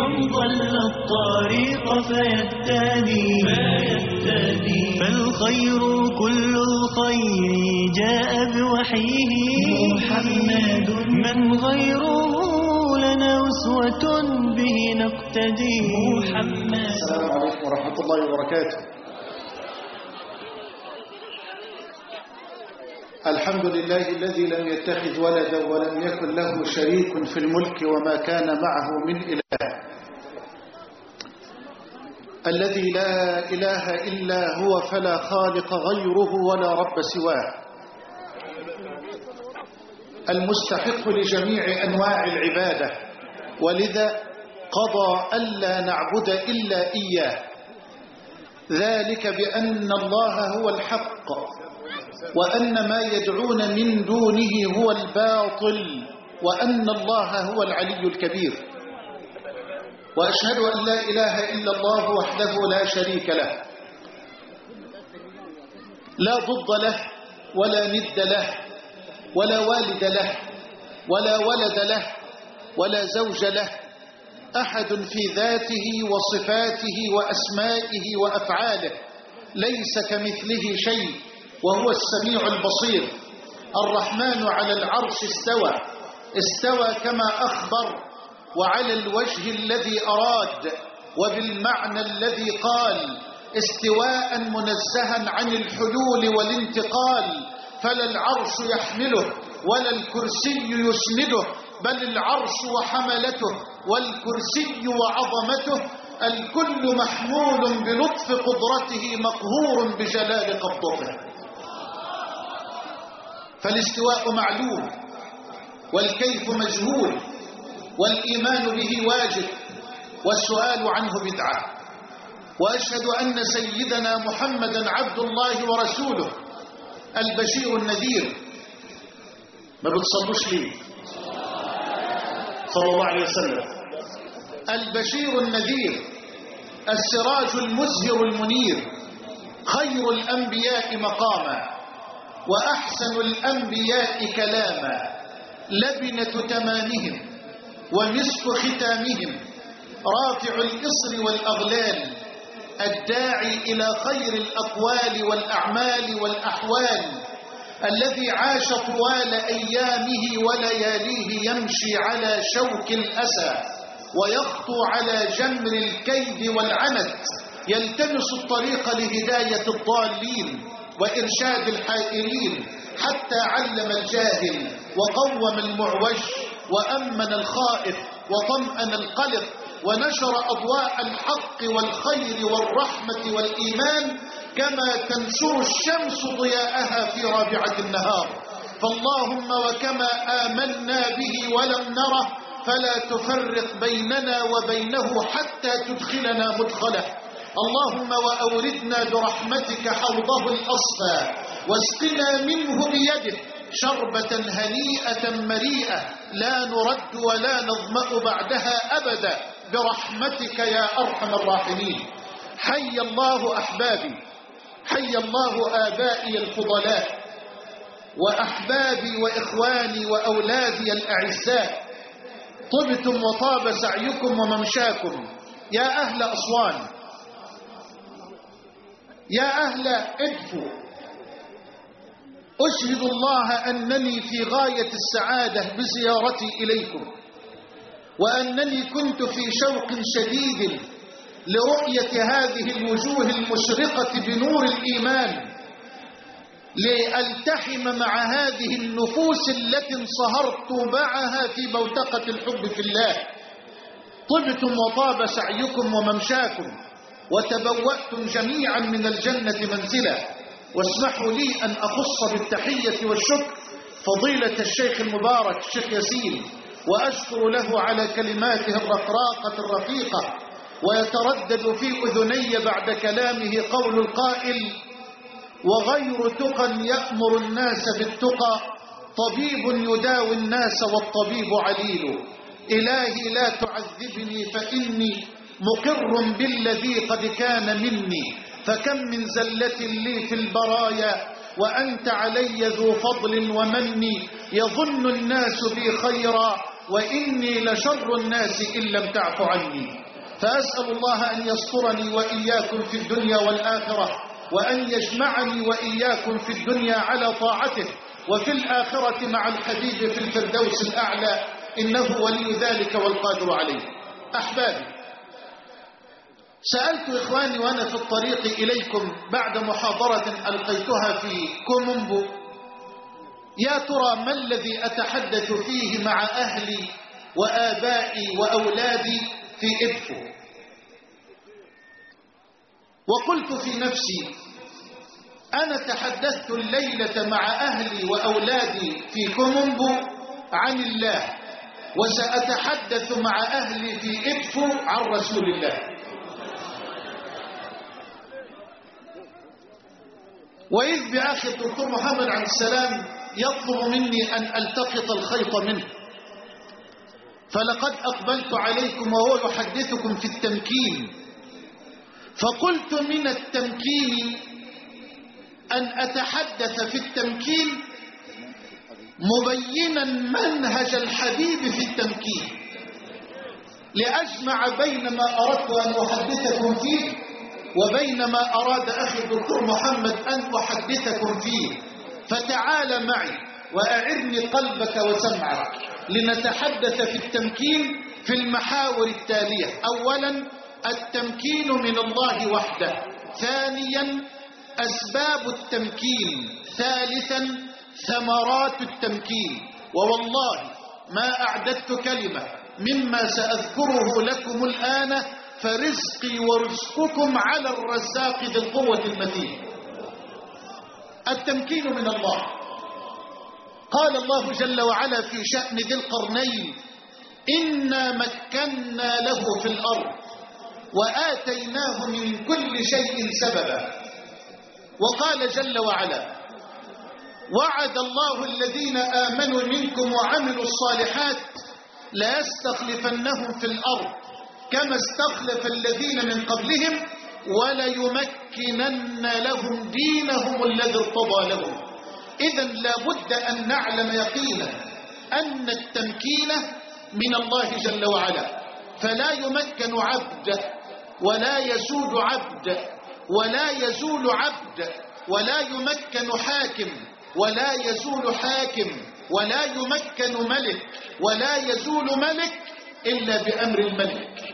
من ضل الطريق فيهتدي فالخير كل الخير جاء بوحيه محمد من غيره لنا أسوة به نقتدي محمد. السلام عليكم ورحمة الله وبركاته. الحمد لله الذي لم يتخذ ولدا ولم يكن له شريك في الملك وما كان معه من إله، الذي لا إله إلا هو فلا خالق غيره ولا رب سواه، المستحق لجميع أنواع العبادة، ولذا قضى ألا نعبد إلا إياه، ذلك بأن الله هو الحق وأن ما يدعون من دونه هو الباطل وأن الله هو العلي الكبير. وأشهد أن لا إله إلا الله وحده لا شريك له، لا ضد له ولا ند له ولا والد له ولا ولد له ولا زوج له، أحد في ذاته وصفاته وأسمائه وأفعاله، ليس كمثله شيء وهو السميع البصير. الرحمن على العرش استوى كما أخبر، وعلى الوجه الذي أراد وبالمعنى الذي قال، استواء منزها عن الحلول والانتقال، فلا العرش يحمله ولا الكرسي يسنده، بل العرش وحملته والكرسي وعظمته، الكل محمول بلطف قدرته مقهور بجلال قبضته. فالاستواء معلوم والكيف مجهول والإيمان به واجب والسؤال عنه بدعة. وأشهد أن سيدنا محمدا عبد الله ورسوله البشير النذير. ما بتصلوش ليه صلى الله عليه وسلم؟ البشير النذير، السراج المزهر المنير، خير الأنبياء مقاما وأحسن الأنبياء كلاما، لبنة تمامهم ومسك ختامهم، رافع الإصر والأغلال، الداعي إلى خير الأقوال والأعمال والأحوال، الذي عاش طوال أيامه ولياليه يمشي على شوك الأسى ويخطو على جمر الكيد والعنت، يلتمس الطريق لهداية الضالين وإرشاد الحائرين، حتى علم الجاهل وقوم المعوج وأمن الخائف وطمأن القلق، ونشر أضواء الحق والخير والرحمة والإيمان كما تنشر الشمس ضياءها في رابعة النهار. فاللهم وكما آمنا به ولم نره فلا تفرق بيننا وبينه حتى تدخلنا مدخله. اللهم وأوردنا برحمتك حوضه الأصفى، واسقنا منه بيده شربة هنيئة مريئة لا نرد ولا نظمأ بعدها أبدا برحمتك يا أرحم الراحمين. حي الله أحبابي، حي الله آبائي الفضلاء وأحبابي وإخواني وأولادي الأعزاء، طبتم وطاب سعيكم وممشاكم يا أهل أسوان، يا أهل إدفو. أشهد الله أنني في غاية السعادة بزيارتي إليكم، وأنني كنت في شوق شديد لرؤية هذه الوجوه المشرقة بنور الإيمان، لألتحم مع هذه النفوس التي انصهرت معها في بوتقة الحب في الله. طبتم وطاب سعيكم وممشاكم، وتبوأتم جميعا من الجنة منزلا. واسمحوا لي أن أخص بالتحية والشكر فضيلة الشيخ المبارك الشيخ ياسين، وأشكر له على كلماته الرقراقة الرفيقة. ويتردد في أذني بعد كلامه قول القائل: وغير تقى يأمر الناس بالتقى، طبيب يداوي الناس والطبيب عليل. إلهي لا تعذبني فإني مقر بالذي قد كان مني، فكم من زلة لي في البرايا وأنت علي ذو فضل ومن، يظن الناس بي خيرا وإني لشر الناس إن لم تعف عني. فأسأل الله أن يسترني وإياكم في الدنيا والآخرة، وأن يجمعني وإياكم في الدنيا على طاعته، وفي الآخرة مع الحبيب في الفردوس الأعلى، إنه ولي ذلك والقادر عليه. أحبابي، سألت إخواني وأنا في الطريق إليكم بعد محاضرة ألقيتها في كومومبو، يا ترى ما الذي أتحدث فيه مع أهلي وآبائي وأولادي في إدفو؟ وقلت في نفسي أنا تحدثت الليلة مع أهلي وأولادي في كومومبو عن الله، وسأتحدث مع أهلي في إدفو عن رسول الله. وإذ بأخي الدكتور محمد عبد السلام يطلب مني أن ألتقط الخيط منه، فلقد أقبلت عليكم وهو يحدثكم في التمكين، فقلت من التمكين أن أتحدث في التمكين مبينا منهج الحبيب في التمكين، لأجمع بين ما أردت أن أحدثكم فيه وبين ما أراد أخي الدكتور محمد أن أحدثكم فيه. فتعال معي وأعرني قلبك وسمعك لنتحدث في التمكين في المحاور التالية: أولا، التمكين من الله وحده. ثانيا، أسباب التمكين. ثالثا، ثمرات التمكين. ووالله ما أعددت كلمة مما سأذكره لكم الآن، فرزقي ورزقكم على الرزاق ذي القوة المتين. التمكين من الله. قال الله جل وعلا في شأن ذي القرنين: إنا مكنا له في الأرض وآتيناه من كل شيء سببا. وقال جل وعلا: وعد الله الذين آمنوا منكم وعملوا الصالحات ليستخلفنهم في الأرض كما استخلف الذين من قبلهم وليمكنن لهم دينهم الذي ارتضى لهم. إذن لا بد أن نعلم يقينا أن التمكين من الله جل وعلا، فلا يمكن عبد ولا يسود عبد ولا يزول عبد، ولا يمكن حاكم ولا يزول حاكم، ولا يمكن ملك ولا يزول ملك إلا بأمر الملك.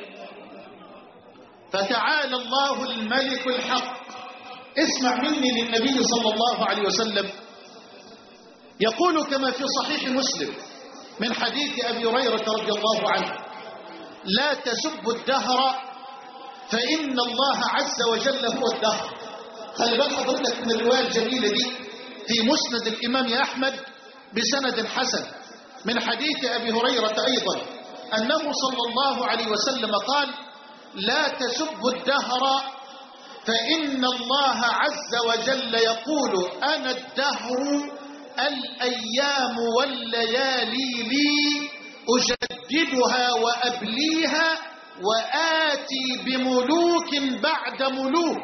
فتعالى الله الملك الحق. اسمع مني للنبي صلى الله عليه وسلم يقول كما في صحيح مسلم من حديث أبي هريرة رضي الله عنه: لا تسبوا الدهر فإن الله عز وجل هو الدهر. خلي بال حضرتك من الرواية الجميلة دي في مسند الإمام أحمد بسند حسن من حديث أبي هريرة أيضا أنه صلى الله عليه وسلم قال: لا تسبوا الدهر فإن الله عز وجل يقول: أنا الدهر الأيام والليالي لي أجددها وأبليها وآتي بملوك بعد ملوك.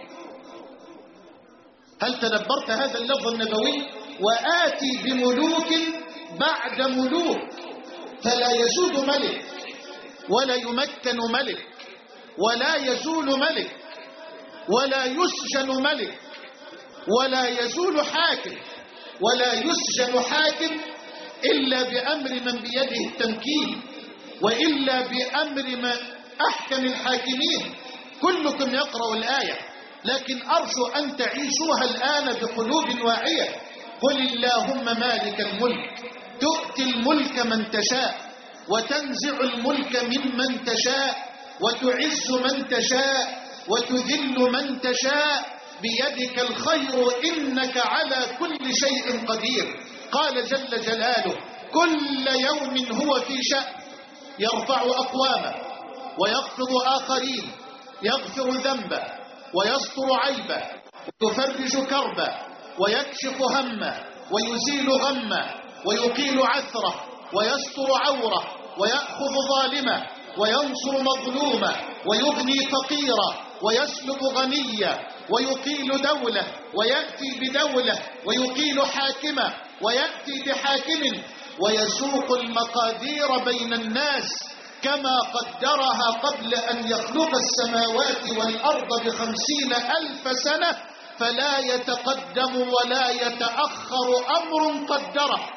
هل تدبرت هذا اللفظ النبوي؟ وآتي بملوك بعد ملوك. فلا يسود ملك ولا يمكن ملك ولا يزول ملك ولا يسجن ملك ولا يزول حاكم ولا يسجن حاكم إلا بأمر من بيده التمكين، وإلا بأمر من أحكم الحاكمين. كلكم يقرأ الآية، لكن أرجو أن تعيشوها الآن بقلوب واعية. قل اللهم مالك الملك تؤتي الملك من تشاء وتنزع الملك ممن تشاء وتعز من تشاء وتذل من تشاء بيدك الخير إنك على كل شيء قدير. قال جل جلاله: كل يوم هو في شأن، يرفع أقواما ويخفض آخرين، يغفر ذنبا ويستر عيبا ويفرج كربا ويكشف هما ويزيل غما ويقيل عثره ويستر عوره ويأخذ ظالما وينصر مظلوما ويغني فقيرا ويسلب غنيا ويقيل دولة ويأتي بدولة ويقيل حاكما ويأتي بحاكم ويسوق المقادير بين الناس كما قدرها قبل أن يخلق السماوات والأرض ب50,000 سنة، فلا يتقدم ولا يتأخر أمر قدره.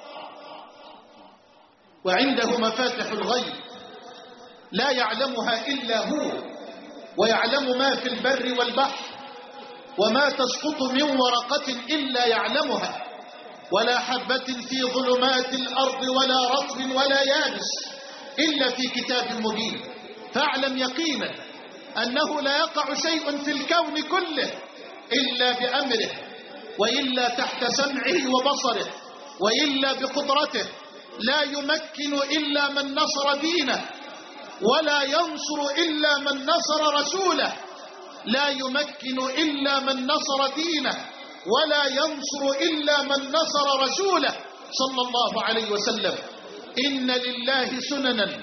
وعنده مفاتح الغيب لا يعلمها إلا هو، ويعلم ما في البر والبحر، وما تسقط من ورقة إلا يعلمها، ولا حبة في ظلمات الأرض ولا رطب ولا يابس إلا في كتاب مبين. فاعلم يقينا أنه لا يقع شيء في الكون كله إلا بأمره، وإلا تحت سمعه وبصره، وإلا بقدرته. لا يمكن إلا من نصر دينه، ولا ينصر إلا من نصر رسوله. لا يمكن إلا من نصر دينه، ولا ينصر إلا من نصر رسوله صلى الله عليه وسلم. إن لله سننا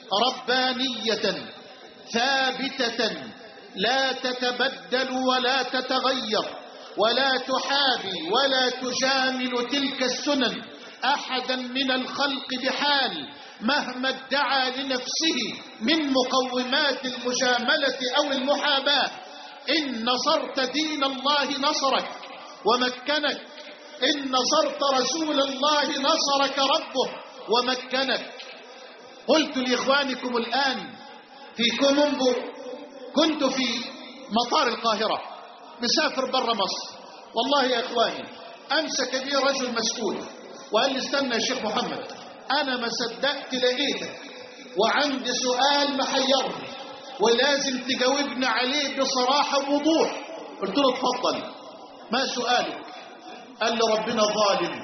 ربانية ثابتة لا تتبدل ولا تتغير، ولا تحابي ولا تجامل تلك السنن أحدا من الخلق بحال، مهما ادعى لنفسه من مقومات المجاملة أو المحاباة. إن نصرت دين الله نصرك ومكنك، إن نصرت رسول الله نصرك ربه ومكنك. قلت لإخوانكم الآن في كومومبو، كنت في مطار القاهرة مسافر برا مصر، والله يا إخواني أمسك بي رجل مسؤول وقال لي استنى يا شيخ محمد، أنا ما صدقت لقيتك وعندي سؤال محيرني ولازم تجاوبنا عليه بصراحة ووضوح. قلت له اتفضل، ما سؤالك؟ قال لي ربنا ظالم.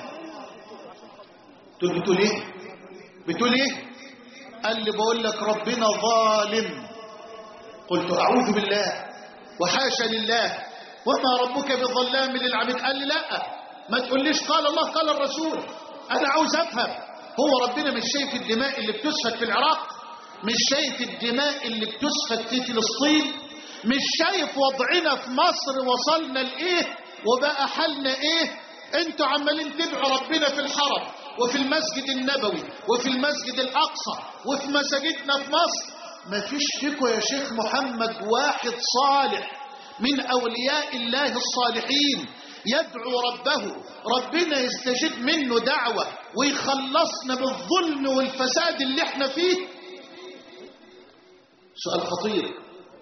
قلت له بتقول ايه؟ بتقول ايه؟ قال لي بقول لك ربنا ظالم. قلت اعوذ بالله وحاشا لله، وما ربك بظلام للعبيد. قال لي لا، ما تقوليش قال الله قال الرسول، انا عاوز افهم. هو ربنا مش شايف الدماء اللي بتسفك في العراق؟ مش شايف الدماء اللي بتسفك في فلسطين؟ مش شايف وضعنا في مصر وصلنا لايه وبقى حالنا ايه؟ انتوا عمالين تدعوا ربنا في الحرم وفي المسجد النبوي وفي المسجد الاقصى وفي مساجدنا في مصر. ما فيش فيكم يا شيخ محمد واحد صالح من اولياء الله الصالحين يدعو ربه ربنا يستجيب منه دعوة ويخلصنا بالظلم والفساد اللي احنا فيه؟ سؤال خطير،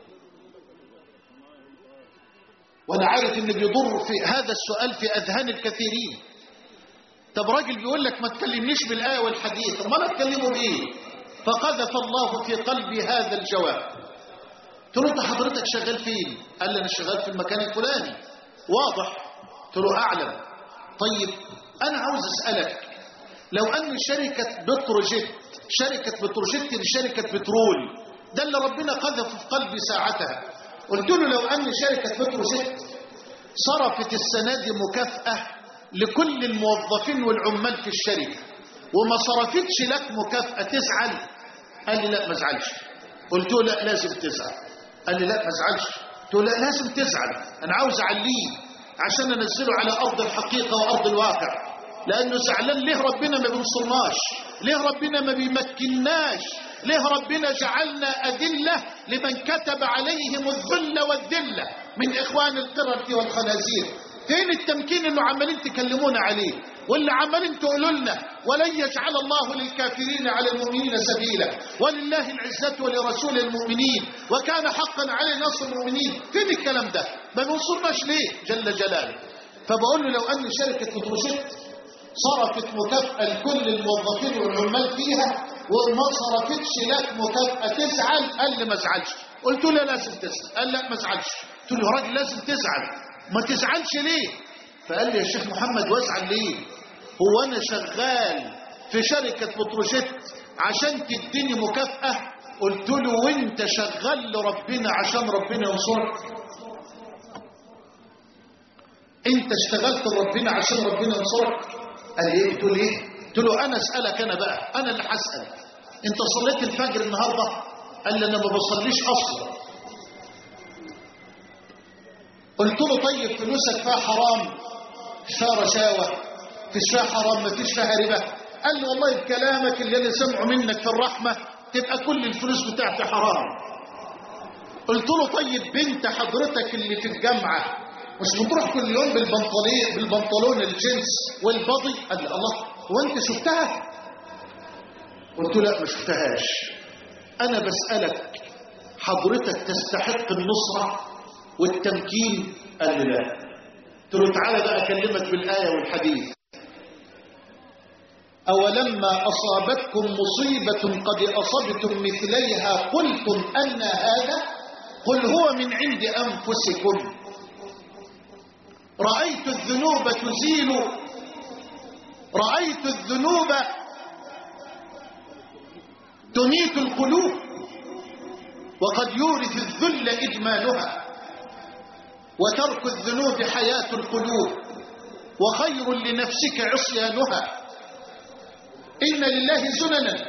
وانا عارف ان بيضر في هذا السؤال في اذهان الكثيرين. طب راجل بيقول لك ما تكلمنيش بالايه والحديث، طب ما انا اتكلمه بايه؟ فقذف الله في قلبي هذا الجواب. قلت له انت حضرتك شغال فين؟ قال لي انا شغال في المكان الفلاني. واضح؟ قلت له اعلم. طيب انا عاوز اسالك، لو ان شركه بتروجيت، شركه بتروجيت دي شركه بترول، ده اللي ربنا قذف في قلبي ساعتها. قلت له لو ان شركه بتروجيت صرفت السنه دي مكافاه لكل الموظفين والعمال في الشركه وما صرفتش لك مكافاه تزعل؟ قال لي لا ما ازعلش. قلت له لا لازم تزعل. قال لي لا ما ازعلش. قلت له لا لازم تزعل، انا عاوز اعليه عشان انزله على ارض الحقيقه وارض الواقع. لانه زعلان ليه ربنا ما بينصرناش؟ ليه ربنا ما بيمكنناش؟ ليه ربنا جعلنا أذلة لمن كتب عليهم الذل والذلة من إخوان القردة والخنازير؟ فين التمكين اللي عمالين تكلمونا عليه واللي عمالين تقولوا لنا ولن يجعل الله للكافرين على المؤمنين سبيلا ولله العزة ولرسول المؤمنين وكان حقا عليه نصر المؤمنين؟ فين الكلام ده؟ ما بينصرناش ليه جل جلاله؟ فبقول له لو أن شركة بتروجيت صرفت مكافأة لكل الموظفين والعمال فيها وما صرفتش لك مكافأة تزعل؟ قال لي ما ازعلش. قلت له لازم تزعل. قال لا ما ازعلش. قلت له يا راجل لازم تزعل، ما تزعلش ليه؟ فقال لي يا شيخ محمد وازعل ليه؟ هو انا شغال في شركة بتروجيت عشان تديني مكافأة؟ قلت له وانت شغال لربنا عشان ربنا ينصرك؟ انت اشتغلت لربنا عشان ربنا ينصرك؟ قال لي ايه؟ قلت له ايه؟ قلت له انا اسالك، انا بقى انا اللي هسال، انت صليت الفجر النهارده؟ قال لي انا ما بصليش اصلا. قلت له طيب فلوسك فيها حرام؟ فيها رشاوى؟ فيش فيها حرام؟ ما فيش فيها ربا؟ قال لي والله بكلامك اللي انا سمعه منك في الرحمة تبقى كل الفلوس بتاعتي حرام. قلت له طيب بنت حضرتك اللي في الجامعة مش بتروح كل يوم بالبنطلون الجينز والبضي؟ قال لي الله، هو انت شفتها؟ قلت له لا ما شفتهاش. انا بسألك حضرتك تستحق النصرة والتمكين؟ قال لي لا. قلت له تعالى بقى اكلمك بالآية والحديث. أولما أصابتكم مصيبة قد أصبتم مثليها قلتم أن هذا؟ قل هو من عند أنفسكم. رأيت الذنوب تزيل، رأيت الذنوب تميت القلوب، وقد يورث الذل إدمانها، وترك الذنوب حياة القلوب، وخير لنفسك عصيانها. إن لله سننا،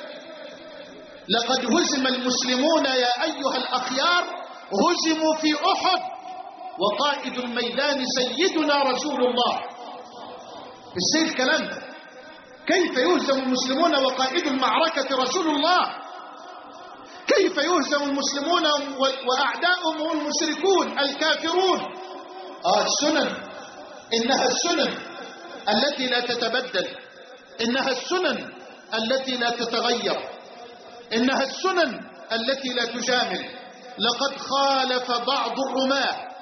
لقد هزم المسلمون يا أيها الأخيار، هزموا في أحد، وقائد الميدان سيدنا رسول الله. ازاي الكلام ده؟ كيف يهزم المسلمون وقائد المعركة رسول الله؟ كيف يهزم المسلمون وأعداؤهم المشركون الكافرون؟ السنن، إنها السنن التي لا تتبدل، إنها السنن التي لا تتغير، إنها السنن التي لا تجامل. لقد خالف بعض الرماة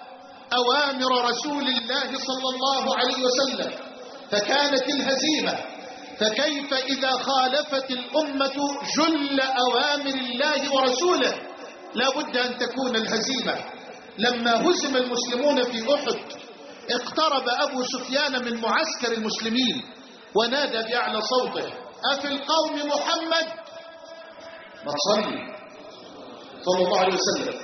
أوامر رسول الله صلى الله عليه وسلم فكانت الهزيمة. فكيف إذا خالفت الأمة جل أوامر الله ورسوله؟ لا بد أن تكون الهزيمة. لما هزم المسلمون في أحد اقترب أبو سفيان من معسكر المسلمين ونادى بأعلى صوته: أفي القوم محمد؟ ما تصلي صلى الله عليه وسلم.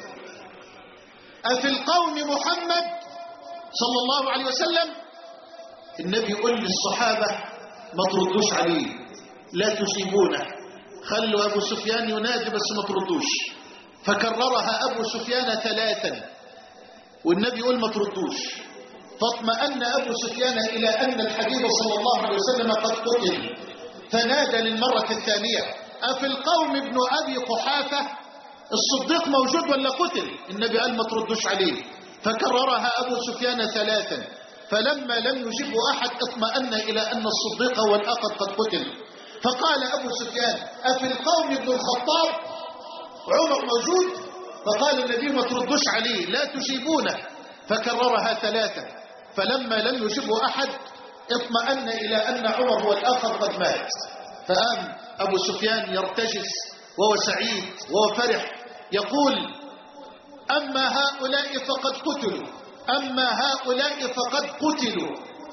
أفي القوم محمد صلى الله عليه وسلم. النبي يقول للصحابة ما تردوش عليه، لا تصيبونه، خلوا أبو سفيان ينادي بس ما تردوش. فكررها أبو سفيان 3 والنبي يقول ما تردوش. فاطمأن أبو سفيان إلى أن الحبيب صلى الله عليه وسلم قد قتل، فنادى للمرة الثانية: أفي القوم ابن أبي قحافة؟ الصديق موجود ولا قتل؟ النبي قال ما تردوش عليه. فكررها أبو سفيان 3. فلما لم يجب أحد اطمأن إلى أن الصديق والأخذ قد قتل. فقال أبو سفيان: أفي القوم ابن الخطاب؟ عمر موجود؟ فقال النبي ما تردوش عليه، لا تجيبونه. فكررها 3. فلما لم يجب أحد اطمأن إلى أن عمر هو الآخر قد مات. فقام أبو سفيان يرتجس وهو سعيد وهو فرح يقول: أما هؤلاء فقد قتلوا، أما هؤلاء فقد قتلوا.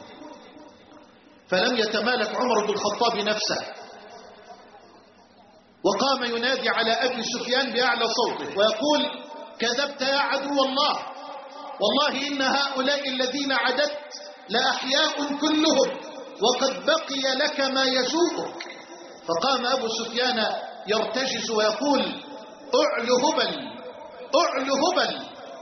فلم يتمالك عمر بن الخطاب نفسه وقام ينادي على أبي سفيان بأعلى صوته ويقول: كذبت يا عدو الله، والله إن هؤلاء الذين عددت لأحياء كلهم، وقد بقي لك ما يسوءك. فقام أبو سفيان يرتجز ويقول: أعل هبل، أعل هبل.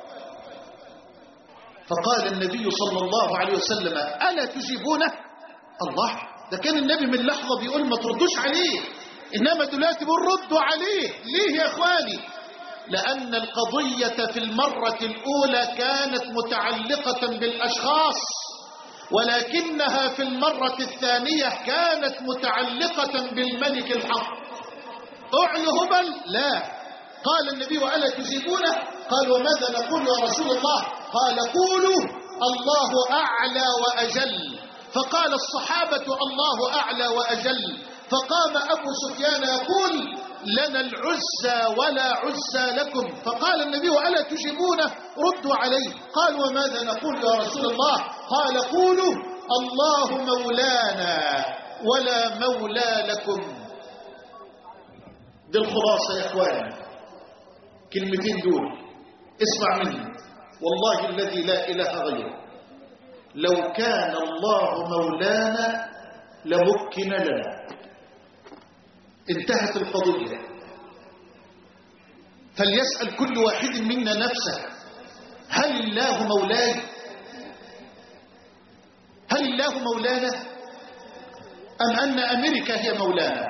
فقال النبي صلى الله عليه وسلم: ألا تجيبونه؟ الله، ده كان النبي من لحظة بيقول ما تردوش عليه، إنما دلوقتي بنردوا عليه. ليه يا إخواني؟ لأن القضية في المرة الأولى كانت متعلقة بالأشخاص، ولكنها في المرة الثانية كانت متعلقة بالملك الحق. أعلى هبل؟ لا. قال النبي: وألا تجيبونه؟ قال: وماذا نقول يا رسول الله؟ قال: قولوا الله أعلى وأجل. فقال الصحابة: الله أعلى وأجل. فقام أبو سفيان يقول: لنا العزى ولا عزى لكم. فقال النبي: وألا تجيبونه؟ ردوا عليه. قال: وماذا نقول يا رسول الله؟ قال: قولوا الله مولانا ولا مولى لكم. دي الخلاصة يا إخواني، كلمتين دول اسمع مني، والله الذي لا إله غيره، لو كان الله مولانا لمكن لنا. انتهت القضية. فليسأل كل واحد منا نفسه: هل الله مولاي؟ هل الله مولانا؟ أم أن أمريكا هي مولانا؟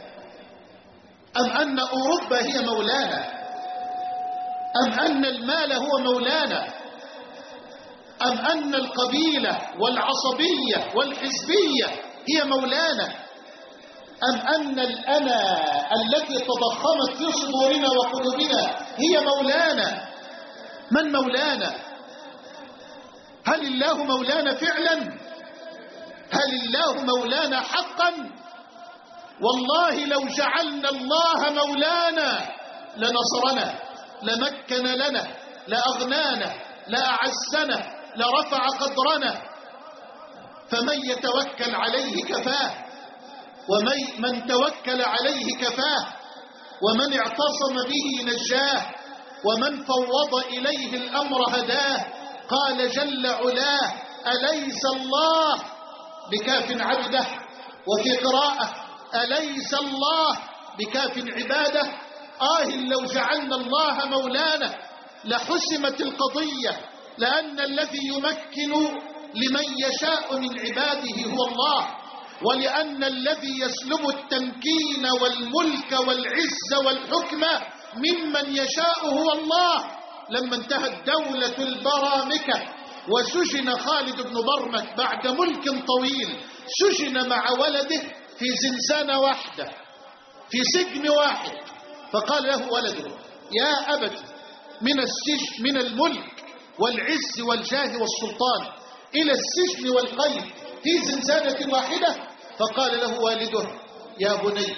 أم أن أوروبا هي مولانا؟ أم أن المال هو مولانا؟ أم أن القبيلة والعصبية والحزبية هي مولانا؟ أم أن الأنا التي تضخمت في صدورنا وقلوبنا هي مولانا؟ من مولانا؟ هل الله مولانا فعلا؟ هل الله مولانا حقا؟ والله لو جعلنا الله مولانا لنصرنا، لمكن لنا، لأغنانا، لأعزنا، لرفع قدرنا. فمن يتوكل عليه كفاه، ومن توكل عليه كفاه، ومن اعتصم به نجاه، ومن فوض إليه الأمر هداه. قال جل علاه: أليس الله بكاف عبده؟ وفي قراءة: أليس الله بكاف عباده؟ لو جعلنا الله مولانا لحسمت القضية، لأن الذي يمكن لمن يشاء من عباده هو الله، ولأن الذي يسلب التمكين والملك والعز والحكم ممن يشاء هو الله. لما انتهت دولة البرامكة وسجن خالد بن برمك بعد ملك طويل، سجن مع ولده في زنزانة واحدة، في سجن واحد. فقال له ولده: يا أبت، من السجن، من الملك والعز والجاه والسلطان إلى السجن والقيد في زنزانة واحدة. فقال له والده: يا بني،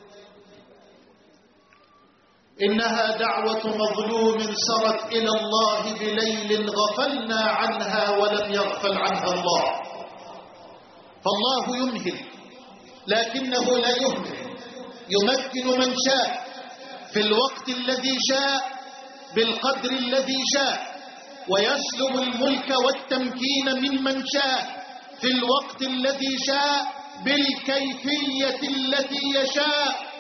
إنها دعوة مظلوم سرت إلى الله بليل غفلنا عنها ولم يغفل عنها الله. فالله يمهل لكنه لا يهمل، يمكن من شاء في الوقت الذي شاء بالقدر الذي شاء، ويسلب الملك والتمكين ممن شاء في الوقت الذي شاء بالكيفية التي يشاء،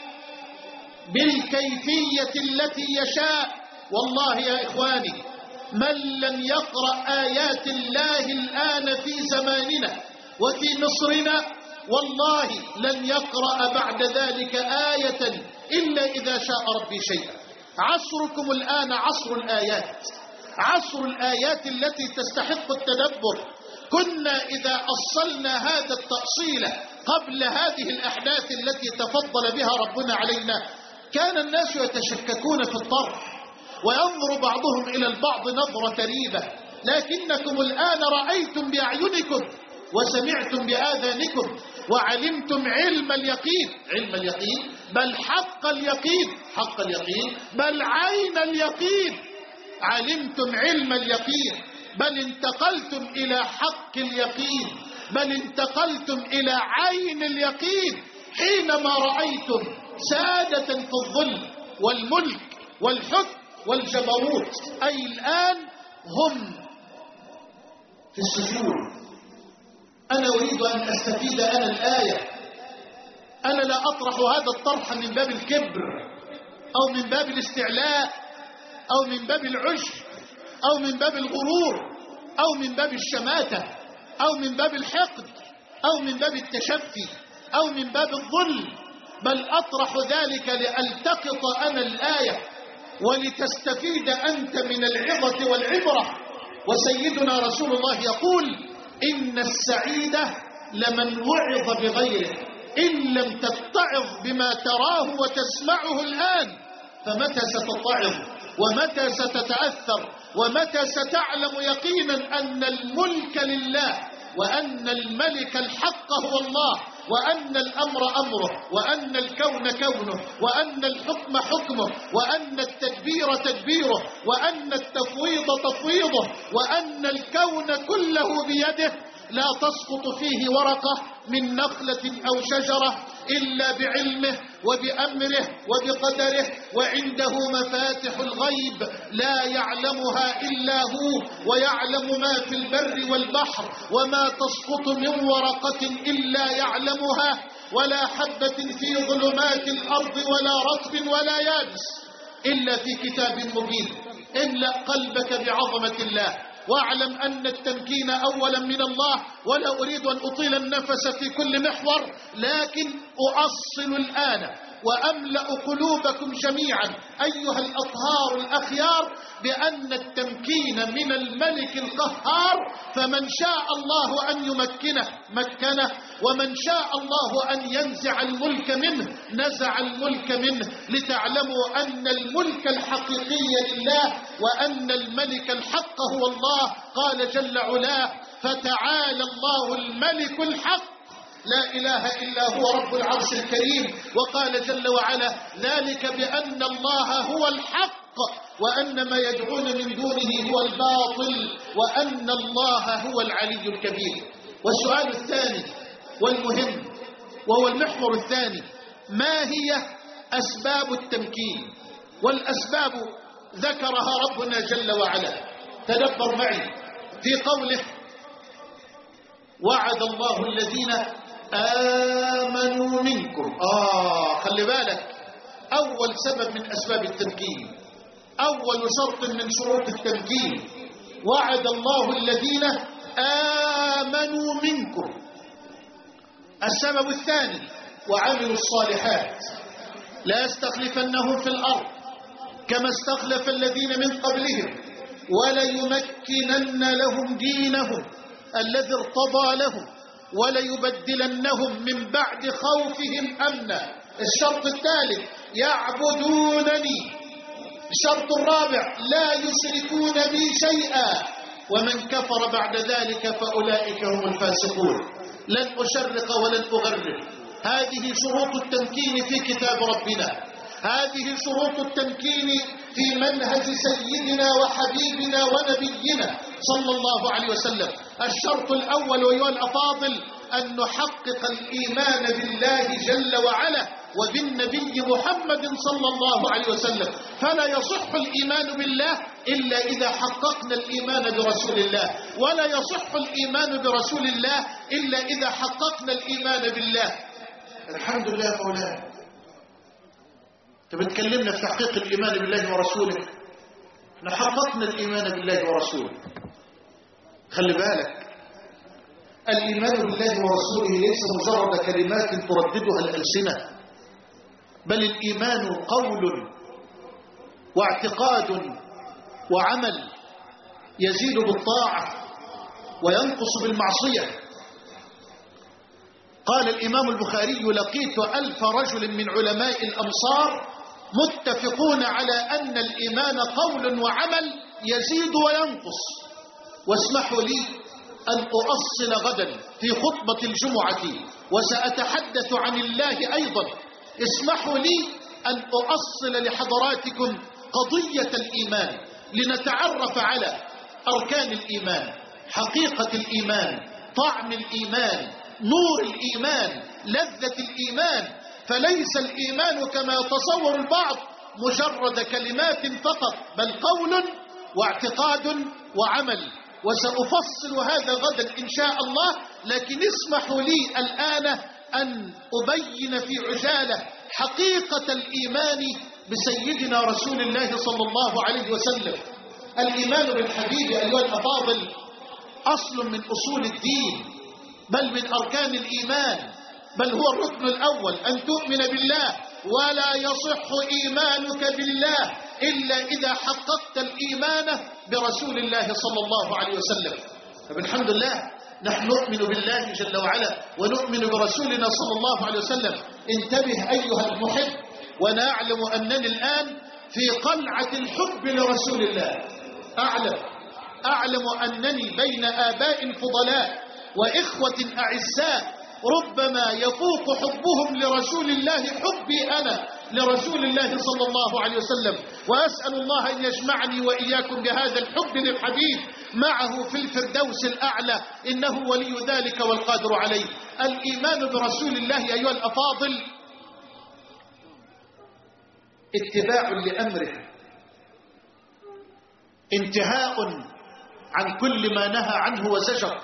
بالكيفية التي يشاء. والله يا إخواني، من لم يقرأ آيات الله الآن في زماننا وفي مصرنا والله لن يقرأ بعد ذلك آية إلا إذا شاء ربي شيئا. عصركم الآن عصر الآيات، عصر الآيات التي تستحق التدبر. كنا إذا أصلنا هذا التأصيل قبل هذه الأحداث التي تفضل بها ربنا علينا، كان الناس يتشككون في الطرح وينظر بعضهم إلى البعض نظرة ريبة، لكنكم الآن رأيتم بأعينكم وسمعتم بآذانكم وعلمتم علم اليقين، علم اليقين، بل حق اليقين، حق اليقين، بل عين اليقين. علمتم علم اليقين، بل انتقلتم إلى حق اليقين، بل انتقلتم إلى عين اليقين حينما رأيتم سادة في الظل والملك والحكم والجبروت، أي الآن هم في السجون. أنا أريد أن أستفيد أنا الآية. أنا لا أطرح هذا الطرح من باب الكبر أو من باب الاستعلاء أو من باب العجب أو من باب الغرور أو من باب الشماتة أو من باب الحقد أو من باب التشفي أو من باب الظلم، بل أطرح ذلك لألتقط أنا الآية ولتستفيد أنت من العظة والعبرة. وسيدنا رسول الله يقول: إن السعيد لمن وعظ بغيره، إن لم تتعظ بما تراه وتسمعه الآن فمتى ستتعظ ومتى ستتأثر ومتى ستعلم يقينا أن الملك لله، وأن الملك الحق هو الله، وأن الأمر أمره، وأن الكون كونه، وأن الحكم حكمه، وأن التدبير تدبيره، وأن التفويض تفويضه، وأن الكون كله بيده، لا تسقط فيه ورقة من نخلة أو شجرة إلا بعلمه وبأمره وبقدره، وعنده مفاتح الغيب لا يعلمها إلا هو، ويعلم ما في البر والبحر، وما تسقط من ورقة إلا يعلمها، ولا حبة في ظلمات الأرض ولا رطب ولا يابس إلا في كتاب مبين. املأ قلبك بعظمة الله واعلم أن التمكين أولا من الله. ولا أريد أن أطيل النفس في كل محور، لكن أؤصل الآن وأملأ قلوبكم جميعا أيها الأطهار الأخيار بأن التمكين من الملك القهار، فمن شاء الله أن يمكنه مكنه، ومن شاء الله أن ينزع الملك منه نزع الملك منه، لتعلموا أن الملك الحقيقي لله وأن الملك الحق هو الله. قال جل علاه: فتعالى الله الملك الحق لا إله إلا هو رب العرش الكريم. وقال جل وعلا: ذلك بأن الله هو الحق وأن ما يدعون من دونه هو الباطل وأن الله هو العلي الكبير. والسؤال الثاني والمهم وهو المحور الثاني: ما هي أسباب التمكين؟ والأسباب ذكرها ربنا جل وعلا. تدبر معي في قوله: وعد الله الذين آمنوا منكم. خلي بالك، أول سبب من أسباب التمكين، أول شرط من شروط التمكين: وعد الله الذين آمنوا منكم. السبب الثاني: وعملوا الصالحات لا يستخلفنهم في الأرض كما استخلف الذين من قبلهم وليمكنن لهم دينهم الذي ارتضى لهم وليبدلنهم من بعد خوفهم أمنا. الشرط الثالث: يعبدونني. الشرط الرابع: لا يشركون بي شيئا. ومن كفر بعد ذلك فأولئك هم الفاسقون. لن أشرق ولن أغرب. هذه شروط التمكين في كتاب ربنا، هذه شروط التمكين في منهج سيدنا وحبيبنا ونبينا صلى الله عليه وسلم. الشرط الأول أيها الأفاضل: أن نحقق الإيمان بالله جل وعلا وبالنبي محمد صلى الله عليه وسلم. فلا يصح الإيمان بالله إلا إذا حققنا الإيمان برسول الله، ولا يصح الإيمان برسول الله إلا إذا حققنا الإيمان بالله. الحمد لله مولانا، بتكلمنا في تحقيق الإيمان بالله ورسوله. حققنا الإيمان بالله ورسوله. خلي بالك، الإيمان بالله ورسوله ليس مجرد كلمات ترددها الألسنة، بل الإيمان قول واعتقاد وعمل، يزيد بالطاعة وينقص بالمعصية. قال الإمام البخاري: لقيت 1000 رجل من علماء الأمصار متفقون على أن الإيمان قول وعمل يزيد وينقص. واسمحوا لي أن أؤصل غدا في خطبة الجمعة، وسأتحدث عن الله أيضا. اسمحوا لي أن أؤصل لحضراتكم قضية الإيمان لنتعرف على أركان الإيمان، حقيقة الإيمان، طعم الإيمان، نور الإيمان، لذة الإيمان. فليس الإيمان كما يتصور البعض مجرد كلمات فقط، بل قول واعتقاد وعمل. وسأفصل هذا غدا إن شاء الله، لكن اسمحوا لي الآن أن أبين في عجالة حقيقة الإيمان بسيدنا رسول الله صلى الله عليه وسلم. الإيمان بالحبيب أيها الأفاضل أصل من أصول الدين، بل من أركان الإيمان، بل هو الركن الأول: أن تؤمن بالله. ولا يصح إيمانك بالله إلا إذا حققت الإيمان برسول الله صلى الله عليه وسلم. فبالحمد لله نحن نؤمن بالله جل وعلا ونؤمن برسولنا صلى الله عليه وسلم. انتبه أيها المحب، ونعلم أنني الآن في قلعة الحب لرسول الله. أعلم أنني بين آباء فضلاء وإخوة أعزاء ربما يفوق حبهم لرسول الله حبي أنا لرسول الله صلى الله عليه وسلم. وأسأل الله أن يجمعني وإياكم بهذا الحب للحبيب معه في الفردوس الأعلى، إنه ولي ذلك والقادر عليه. الإيمان برسول الله أيها الأفاضل اتباع لأمره، انتهاء عن كل ما نهى عنه وزجر،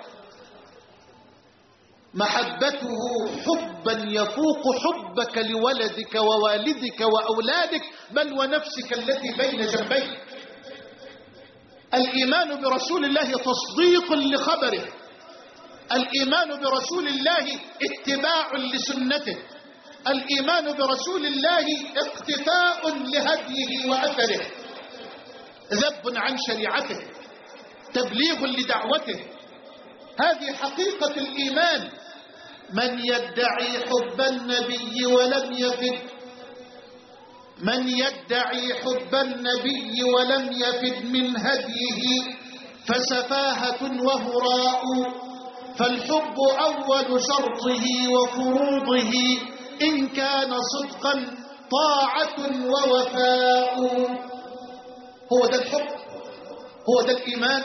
محبته حبا يفوق حبك لولدك ووالدك وأولادك، بل ونفسك التي بين جنبيك. الإيمان برسول الله تصديق لخبره، الإيمان برسول الله اتباع لسنته، الإيمان برسول الله اقتفاء لهديه وأثره، ذب عن شريعته، تبليغ لدعوته. هذه حقيقة الإيمان. من يدعي حب النبي ولم يفد، من يدعي حب النبي ولم يفد من هديه فسفاهة وهراء، فالحب أول شرطه وفروضه إن كان صدقا طاعة ووفاء. هو ده الحب، هو ده الإيمان.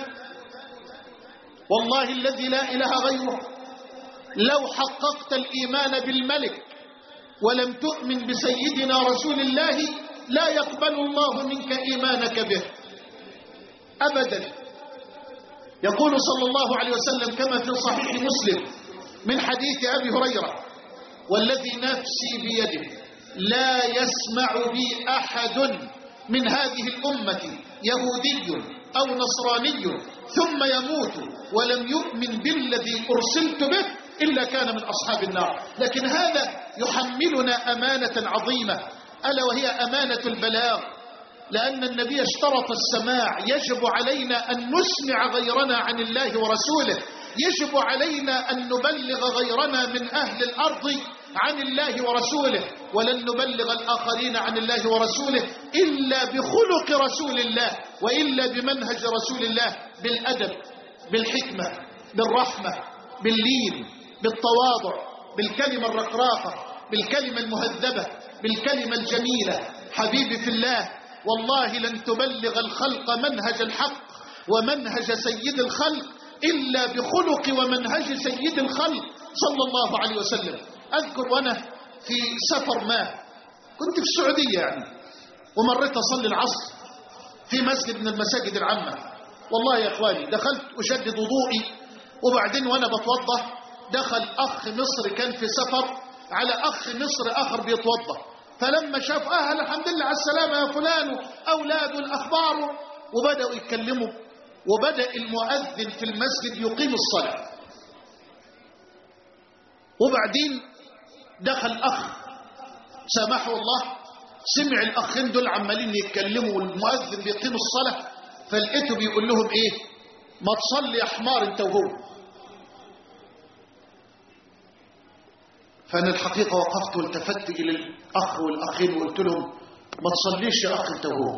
والله الذي لا إله غيره، لو حققت الإيمان بالملك ولم تؤمن بسيدنا رسول الله لا يقبل الله منك إيمانك به أبدا. يقول صلى الله عليه وسلم كما في صحيح مسلم من حديث أبي هريرة: والذي نفسي بيده لا يسمع بي أحد من هذه الأمة يهودي أو نصراني ثم يموت ولم يؤمن بالذي أرسلت به إلا كان من أصحاب النار. لكن هذا يحملنا أمانة عظيمة، ألا وهي أمانة البلاغ، لأن النبي اشترط السماع. يجب علينا أن نسمع غيرنا عن الله ورسوله، يجب علينا أن نبلغ غيرنا من أهل الأرض عن الله ورسوله، ولن نبلغ الآخرين عن الله ورسوله إلا بخلق رسول الله، وإلا بمنهج رسول الله، بالأدب، بالحكمة، بالرحمة، باللين، بالتواضع، بالكلمة الرقراقة، بالكلمة المهذبة، بالكلمة الجميلة. حبيبي في الله، والله لن تبلغ الخلق منهج الحق ومنهج سيد الخلق إلا بخلق ومنهج سيد الخلق صلى الله عليه وسلم. أذكر وأنا في سفر ما كنت في السعودية يعني، ومريت أصلي العصر في مسجد من المساجد العامة. والله يا إخواني دخلت أشدد وضوئي، وبعدين وأنا بتوضى دخل أخ مصري كان في سفر على أخ مصري آخر بيتوضى، فلما شاف الحمد لله على السلامة يا فلان أولاد الأخبار، وبدأوا يتكلموا، وبدأ المؤذن في المسجد يقيم الصلاة. وبعدين دخل أخ سامحه الله، سمع الأخين دول عمالين يتكلموا والمؤذن بيقيم الصلاة، فلقيته بيقول لهم إيه: ما تصلي يا حمار انت وهو. فأنا الحقيقة وقفت والتفت إلى الأخ والأخين وقلت لهم: ما تصليش يا أخ انت وهو،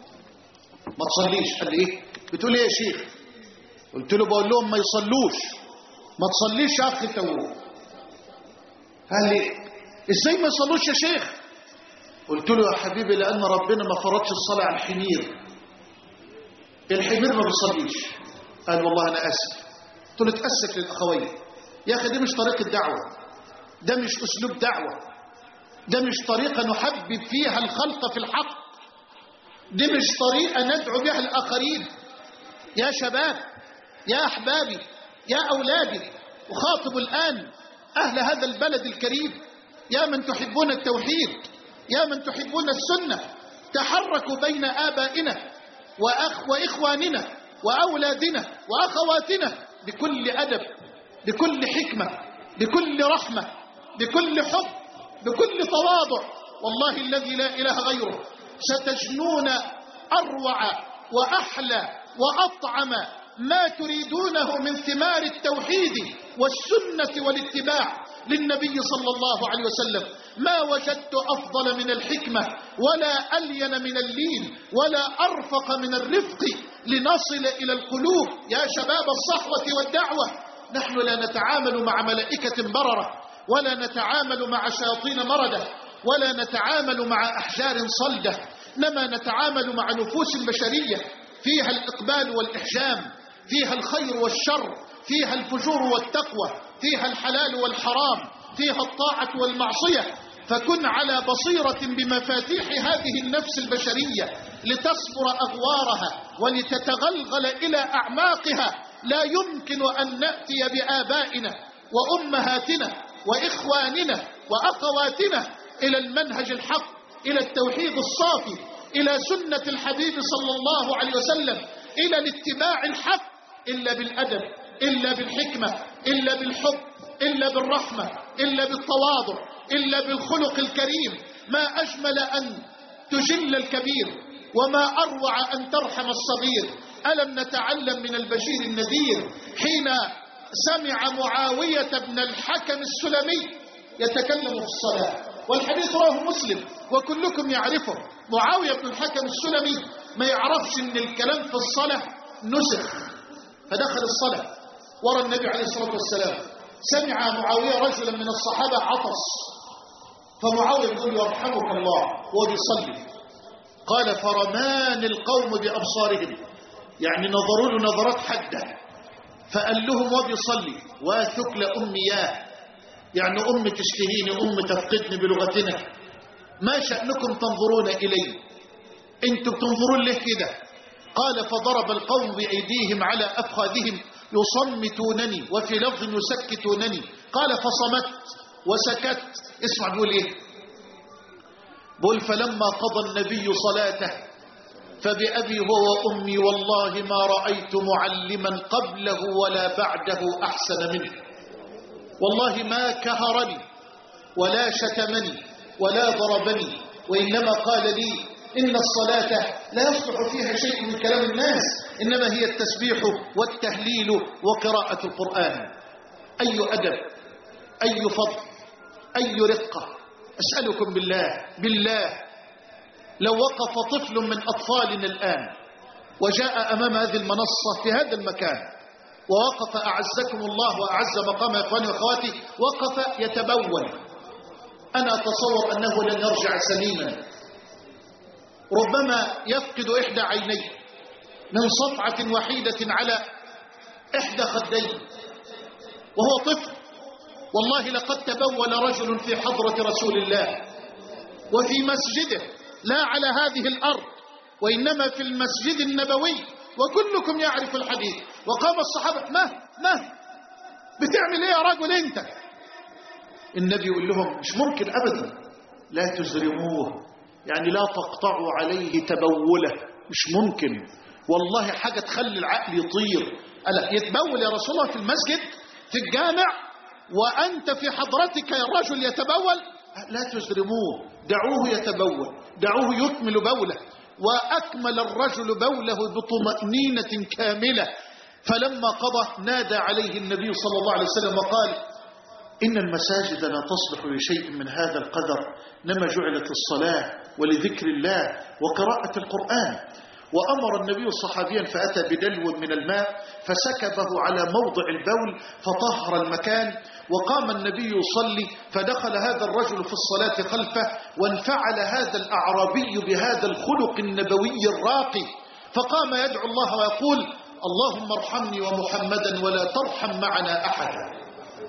ما تصليش. قال لي: إيه بتقول إيه يا شيخ؟ قلت له: بقول لهم ما يصلوش، ما تصليش يا أخ انت وهو. قال لي: إزاي ما يصلوش يا شيخ؟ قلت له: يا حبيبي لأن ربنا ما فرضش الصلاة على الحمير، الحمير ما بيصليش. قال: والله أنا آسف. قلت له: اتأسف للأخوين يا أخي، دي مش طريقة دعوة، ده مش أسلوب دعوة، ده مش طريقة نحبب فيها الخلق في الحق، دي مش طريقة ندعو بها الآخرين. يا شباب، يا أحبابي، يا أولادي، أخاطب الآن أهل هذا البلد الكريم، يا من تحبون التوحيد، يا من تحبون السنة، تحركوا بين آبائنا وإخواننا وأولادنا وأخواتنا بكل أدب، بكل حكمة، بكل رحمة، بكل حب، بكل تواضع. والله الذي لا إله غيره ستجنون أروع وأحلى وأطعم ما تريدونه من ثمار التوحيد والسنة والاتباع للنبي صلى الله عليه وسلم. ما وجدت أفضل من الحكمة، ولا ألين من اللين، ولا أرفق من الرفق لنصل إلى القلوب. يا شباب الصحوة والدعوة، نحن لا نتعامل مع ملائكة بررة، ولا نتعامل مع شياطين مردة، ولا نتعامل مع أحجار صلدة، إنما نتعامل مع نفوس بشرية فيها الإقبال والإحجام، فيها الخير والشر، فيها الفجور والتقوى، فيها الحلال والحرام، فيها الطاعة والمعصية. فكن على بصيرة بمفاتيح هذه النفس البشرية لتصبر أغوارها ولتتغلغل إلى أعماقها. لا يمكن أن نأتي بآبائنا وأمهاتنا وإخواننا وأخواتنا إلى المنهج الحق، إلى التوحيد الصافي، إلى سنة الحبيب صلى الله عليه وسلم، إلى الاتباع الحق إلا بالأدب، إلا بالحكمة، إلا بالحب، إلا بالرحمة، إلا بالتواضع، إلا بالخلق الكريم. ما أجمل أن تجل الكبير، وما أروع أن ترحم الصغير. ألم نتعلم من البشير النذير حين سمع معاوية بن الحكم السلمي يتكلم في الصلاة، والحديث رواه مسلم وكلكم يعرفه. معاوية بن الحكم السلمي ما يعرفش ان الكلام في الصلاة نسخ، فدخل الصلاة ورى النبي عليه الصلاة والسلام. سمع معاوية رجلا من الصحابة عطس، فمعاوية يقول يرحمك الله وهو بيصلي. قال فرمان القوم بأبصارهم، يعني نظروا له نظرات حدة، فقال لهم وبيصلي وثكل أمياه، يعني أم تشتهيني، أم تفقدني بلغتنا، ما شأنكم تنظرون إلي؟ أنتم تنظرون له كده. قال فضرب القوم بأيديهم على أفخاذهم يصمتونني، وفي لفظ يسكتونني. قال فصمت وسكت. اسمع بيقول ايه؟ بقول فلما قضى النبي صلاته فبأبي هو وأمي والله ما رأيت معلما قبله ولا بعده أحسن منه. والله ما كهرني ولا شتمني ولا ضربني، وإنما قال لي إن الصلاة لا يصلح فيها شيء من كلام الناس، إنما هي التسبيح والتهليل وقراءة القرآن. أي أدب، أي فضل، أي رقة. أسألكم بالله لو وقف طفل من أطفالنا الآن وجاء أمام هذه المنصة في هذا المكان ووقف أعزكم الله وأعز مقام إخواني وأخواتي، وقف يتبول، أنا أتصور أنه لن يرجع سليما، ربما يفقد إحدى عينيه من صفعة وحيدة على إحدى خديه وهو طفل. والله لقد تبول رجل في حضرة رسول الله وفي مسجده، لا على هذه الأرض وإنما في المسجد النبوي، وكلكم يعرف الحديث. وقام الصحابة ما بتعمل ايه يا رجل انت؟ النبي يقول لهم مش ممكن أبدا، لا تزرموه، يعني لا تقطعوا عليه تبوله، مش ممكن والله، حاجة تخلي العقل يطير. ألا يتبول يا رسول الله في المسجد في الجامع وأنت في حضرتك يا الرجل يتبول؟ لا تزرموه، دعوه يتبول، دعوه يكمل بوله. وأكمل الرجل بوله بطمأنينة كاملة. فلما قضى نادى عليه النبي صلى الله عليه وسلم وقال إن المساجد لا تصلح لشيء من هذا القدر، إنما جعلت الصلاة ولذكر الله وقراءة القرآن. وأمر النبي صحابيا فأتى بدلو من الماء فسكبه على موضع البول فطهر المكان. وقام النبي يصلي فدخل هذا الرجل في الصلاة خلفه، وانفعل هذا الأعرابي بهذا الخلق النبوي الراقي، فقام يدعو الله ويقول اللهم ارحمني ومحمدا ولا ترحم معنا أحدا.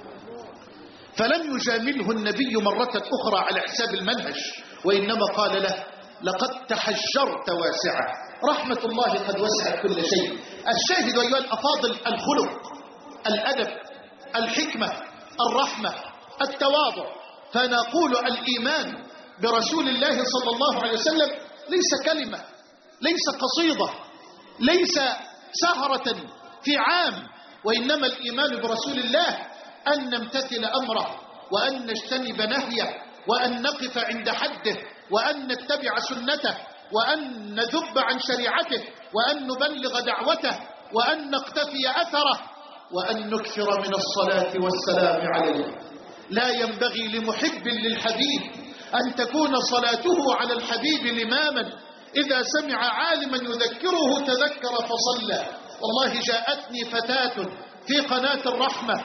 فلم يجامله النبي مرة أخرى على حساب المنهج، وإنما قال له لقد تحجرت واسعة، رحمة الله قد وسعت كل شيء. الشاهد أيها الأفاضل الخلق، الأدب، الحكمة، الرحمة، التواضع. فنقول الإيمان برسول الله صلى الله عليه وسلم ليس كلمة، ليس قصيدة، ليس سهرة في عام، وإنما الإيمان برسول الله أن نمتثل أمره، وأن نجتنب نهيه، وأن نقف عند حده، وأن نتبع سنته، وأن نذب عن شريعته، وأن نبلغ دعوته، وأن نقتفي أثره، وأن نكثر من الصلاة والسلام عليه. لا ينبغي لمحب للحبيب أن تكون صلاته على الحبيب لماما، إذا سمع عالما يذكره تذكر فصلى. والله جاءتني فتاة في قناة الرحمة،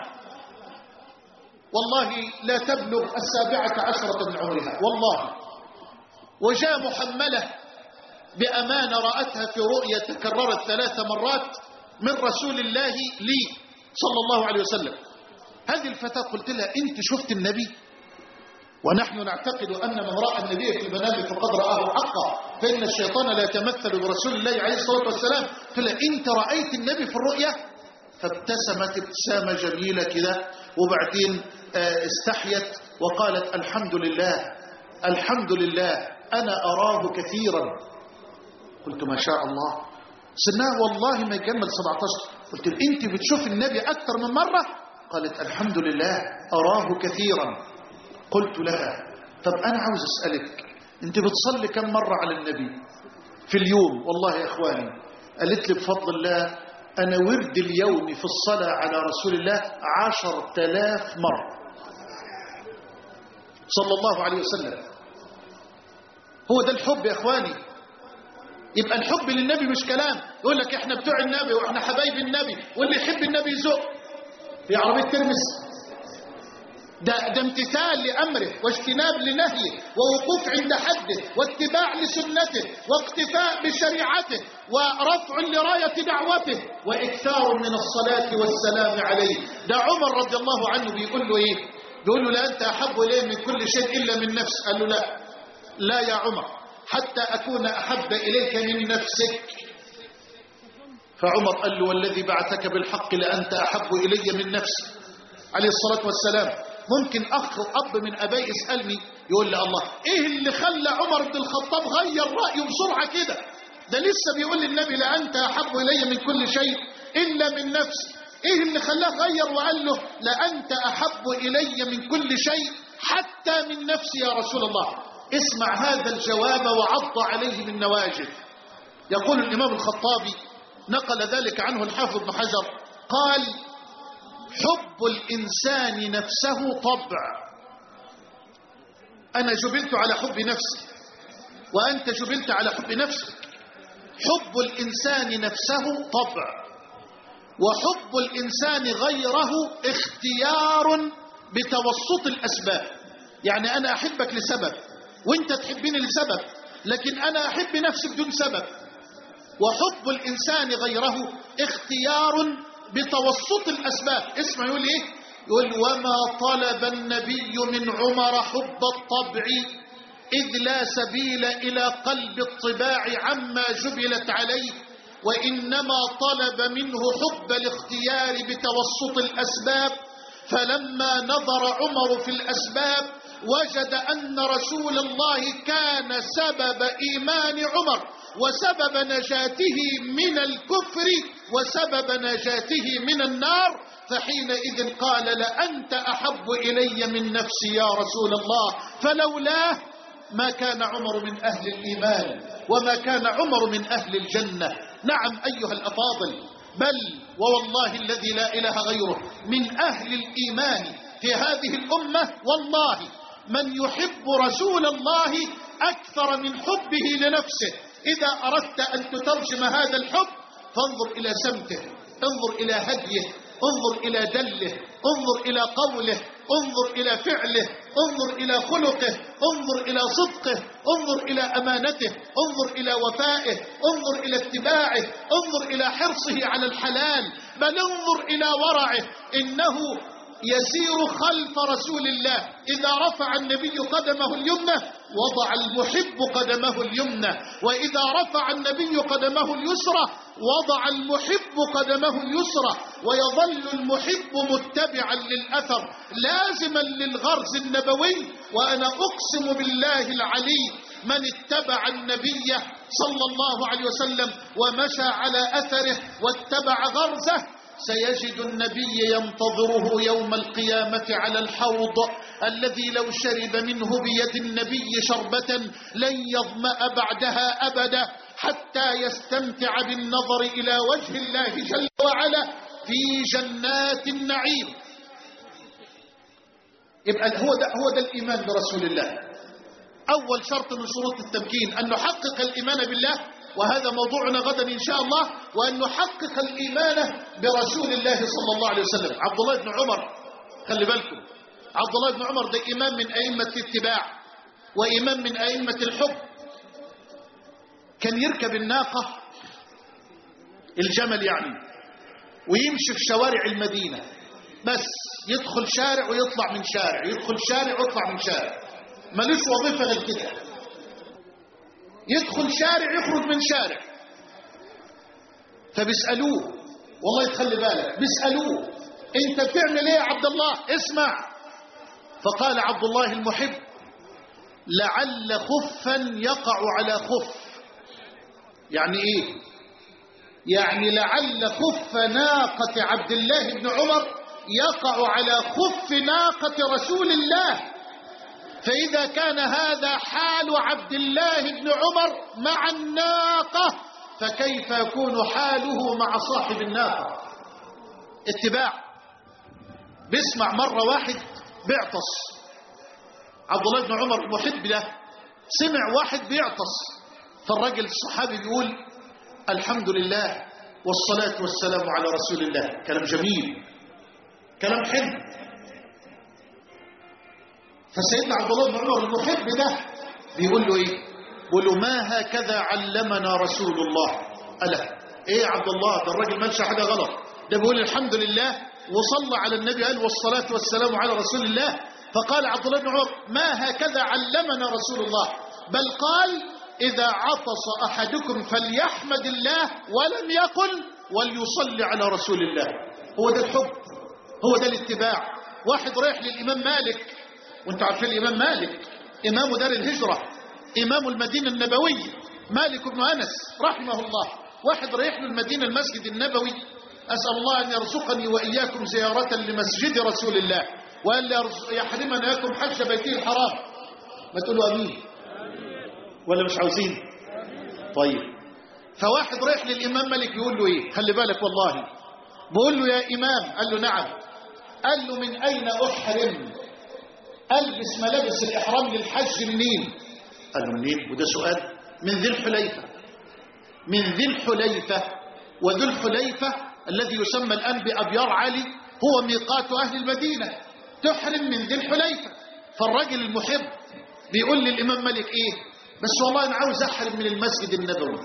والله لا تبلغ 17 من عمرها والله، وجاء محملة بأمانة رأتها في رؤية تكررت 3 مرات من رسول الله لي صلى الله عليه وسلم. هذه الفتاة قلت لها أنت شفت النبي؟ ونحن نعتقد أن من رأى النبي في المنام فقد رآه حقا، فإن الشيطان لا يتمثل برسول الله عليه الصلاة والسلام. قلت لها أنت رأيت النبي في الرؤية؟ فابتسمت ابتسامة جميلة كده، وبعدين استحيت وقالت الحمد لله الحمد لله أنا أراه كثيرا. قلت ما شاء الله، سنها والله ما يكمل 17. قلت له أنت بتشوف النبي أكثر من مرة؟ قالت الحمد لله أراه كثيرا. قلت لها طب أنا عاوز أسألك، أنت بتصلي كم مرة على النبي في اليوم؟ والله يا إخواني قالت لي بفضل الله أنا ورد اليوم في الصلاة على رسول الله 10,000 مرة صلى الله عليه وسلم. هو ده الحب يا إخواني. يبقى الحب للنبي مش كلام، يقول لك احنا بتوع النبي واحنا حبايب النبي واللي يحب النبي يزق في عربية ترمس. ده امتثال لأمره واجتناب لنهيه ووقوف عند حده واتباع لسنته واقتفاء بشريعته ورفع لراية دعوته وإكثار من الصلاة والسلام عليه. ده عمر رضي الله عنه بيقول له ايه؟ بيقول له لا أنت أحب إليه من كل شيء إلا من نفس. قال له لا يا عمر حتى أكون أحب إليك من نفسك. فعمر قال له والذي بعثك بالحق لأنت أحب إلي من نفسي عليه الصلاة والسلام. ممكن أخ أب من أبي يسألني يقول لي الله إيه اللي خلى عمر بن الخطاب غير رأيه بسرعة كده؟ ده لسه بيقول للنبي لأنت أحب إلي من كل شيء إلا من نفسي. إيه اللي خلاه غير وقال له لأنت أحب إلي من كل شيء حتى من نفسي يا رسول الله؟ اسمع هذا الجواب وعض عليه بالنواجذ. يقول الإمام الخطابي نقل ذلك عنه الحافظ ابن حجر قال حب الإنسان نفسه طبع. أنا جبلت على حب نفسي وأنت جبلت على حب نفسك. حب الإنسان نفسه طبع وحب الإنسان غيره اختيار بتوسط الأسباب. يعني أنا أحبك لسبب وانت تحبني لسبب، لكن أنا أحب نفسي بدون سبب. وحب الإنسان غيره اختيار بتوسط الأسباب. اسمع يقول إيه؟ يقول وما طلب النبي من عمر حب الطبع إذ لا سبيل إلى قلب الطباع عما جبلت عليه، وإنما طلب منه حب الاختيار بتوسط الأسباب. فلما نظر عمر في الأسباب وجد أن رسول الله كان سبب إيمان عمر وسبب نجاته من الكفر وسبب نجاته من النار، فحينئذ قال لأنت أحب إلي من نفسي يا رسول الله. فلولاه ما كان عمر من أهل الإيمان وما كان عمر من أهل الجنة. نعم أيها الأفاضل، بل ووالله الذي لا إله غيره من أهل الإيمان في هذه الأمة والله من يحب رسول الله أكثر من حبه لنفسه. إذا أردت أن تترجم هذا الحب فانظر إلى سمته، انظر إلى هديه، انظر إلى دله، انظر إلى قوله، انظر إلى فعله، انظر إلى خلقه، انظر إلى صدقه، انظر إلى أمانته، انظر إلى وفائه، انظر إلى اتباعه، انظر إلى حرصه على الحلال، بل انظر إلى ورعه. إنه يسير خلف رسول الله. إذا رفع النبي قدمه اليمنى وضع المحب قدمه اليمنى، وإذا رفع النبي قدمه اليسرى وضع المحب قدمه اليسرى، ويظل المحب متبعا للأثر لازما للغرز النبوي. وأنا أقسم بالله العلي من اتبع النبي صلى الله عليه وسلم ومشى على أثره واتبع غرزه سيجد النبي ينتظره يوم القيامة على الحوض الذي لو شرب منه بيد النبي شربة لن يظمأ بعدها أبدا حتى يستمتع بالنظر إلى وجه الله جل وعلا في جنات النعيم. يبقى هو ده الإيمان برسول الله. أول شرط من شروط التمكين أن نحقق الإيمان بالله، وهذا موضوعنا غدا إن شاء الله، وأن نحقق الإيمان برسول الله صلى الله عليه وسلم. عبد الله بن عمر، خلي بالكم، عبد الله بن عمر ده إمام من أئمة الاتباع وإمام من أئمة الحب. كان يركب الناقة، الجمل يعني، ويمشي في شوارع المدينة، بس يدخل شارع ويطلع من شارع، يدخل شارع ويطلع من شارع، ملوش وظيفة غير كده. يدخل شارع يخرج من شارع. فبيسألوه، والله تخلي بالك، بيسألوه انت بتعمل ايه يا عبد الله؟ اسمع. فقال عبد الله المحب لعل خفا يقع على خف. يعني ايه؟ يعني لعل خف ناقة عبد الله بن عمر يقع على خف ناقة رسول الله. فإذا كان هذا حال عبد الله بن عمر مع الناقة، فكيف يكون حاله مع صاحب الناقة؟ اتباع. بيسمع مرة واحد بيعطس، عبد الله بن عمر المحب له سمع واحد بيعطس، فالرجل الصحابي بيقول الحمد لله والصلاة والسلام على رسول الله. كلام جميل، كلام حلو. فسيدنا عبد الله بن عمر المحب ده بيقول له ايه؟ بيقول له ما هكذا علمنا رسول الله. ألا ايه يا عبد الله، ده الراجل مالش حاجة غلط، ده بيقول الحمد لله وصلى على النبي قال والصلاة والسلام على رسول الله. فقال عبد الله بن عمر ما هكذا علمنا رسول الله، بل قال إذا عطس أحدكم فليحمد الله ولم يقل وليصلي على رسول الله. هو ده الحب، هو ده الاتباع. واحد رايح للإمام مالك، وانتوا عارفين الإمام مالك إمام دار الهجرة، إمام المدينة النبوية، مالك بن أنس رحمه الله. واحد رايح له المدينة المسجد النبوي، أسأل الله أن يرزقني وإياكم زيارة لمسجد رسول الله، وأن يحرمنا إياكم حج بيته الحرام. ما تقولوا أمين ولا مش عاوزين؟ طيب. فواحد رايح للإمام مالك يقول له إيه؟ خلي بالك والله، بقول له يا إمام، قال له نعم. قال له من أين أحرم؟ ألبس ملابس الإحرام للحج منين؟ قال له منين؟ وده سؤال. من ذي الحليفة. من ذي الحليفة. وذو الحليفة الذي يسمى الآن بأبيار علي هو ميقات أهل المدينة، تحرم من ذي الحليفة. فالرجل المحب بيقول للإمام مالك إيه؟ بس والله أنا عاوز أحرم من المسجد النبوي،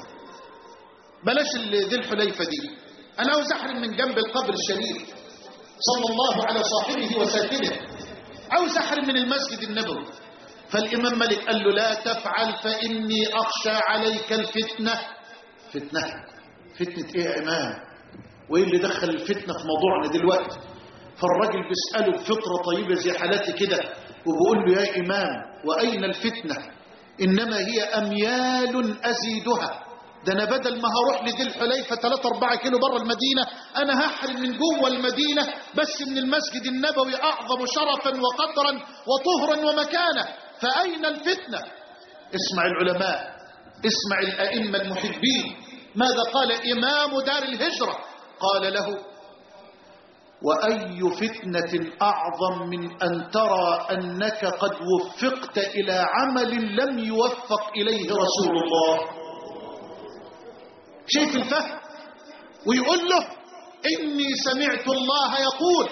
بلاش ذي الحليفة دي، أنا عاوز أحرم من جنب القبر الشريف صلى الله على صاحبه وساكنه، عاوز أحرم من المسجد النبوي. فالإمام مالك قال له لا تفعل فإني أخشى عليك الفتنة. فتنة؟ فتنة إيه يا إمام؟ وإيه اللي دخل الفتنة في موضوعنا دلوقتي؟ فالراجل بيسأله بفطرة طيبة زي حالاتي كده، وبيقول له يا إمام وأين الفتنة؟ إنما هي أميال أزيدها، ده أنا بدل ما هروح لذي الحليفة 3-4 كيلو بره المدينة، أنا هحرم من جوه المدينة بس من المسجد النبوي، أعظم شرفا وقدرا وطهرا ومكانة. فأين الفتنة؟ اسمع العلماء، اسمع الأئمة المحبين ماذا قال إمام دار الهجرة. قال له وأي فتنة أعظم من أن ترى أنك قد وفقت إلى عمل لم يوفق إليه رسول الله. شايف الفهم؟ ويقول له إني سمعت الله يقول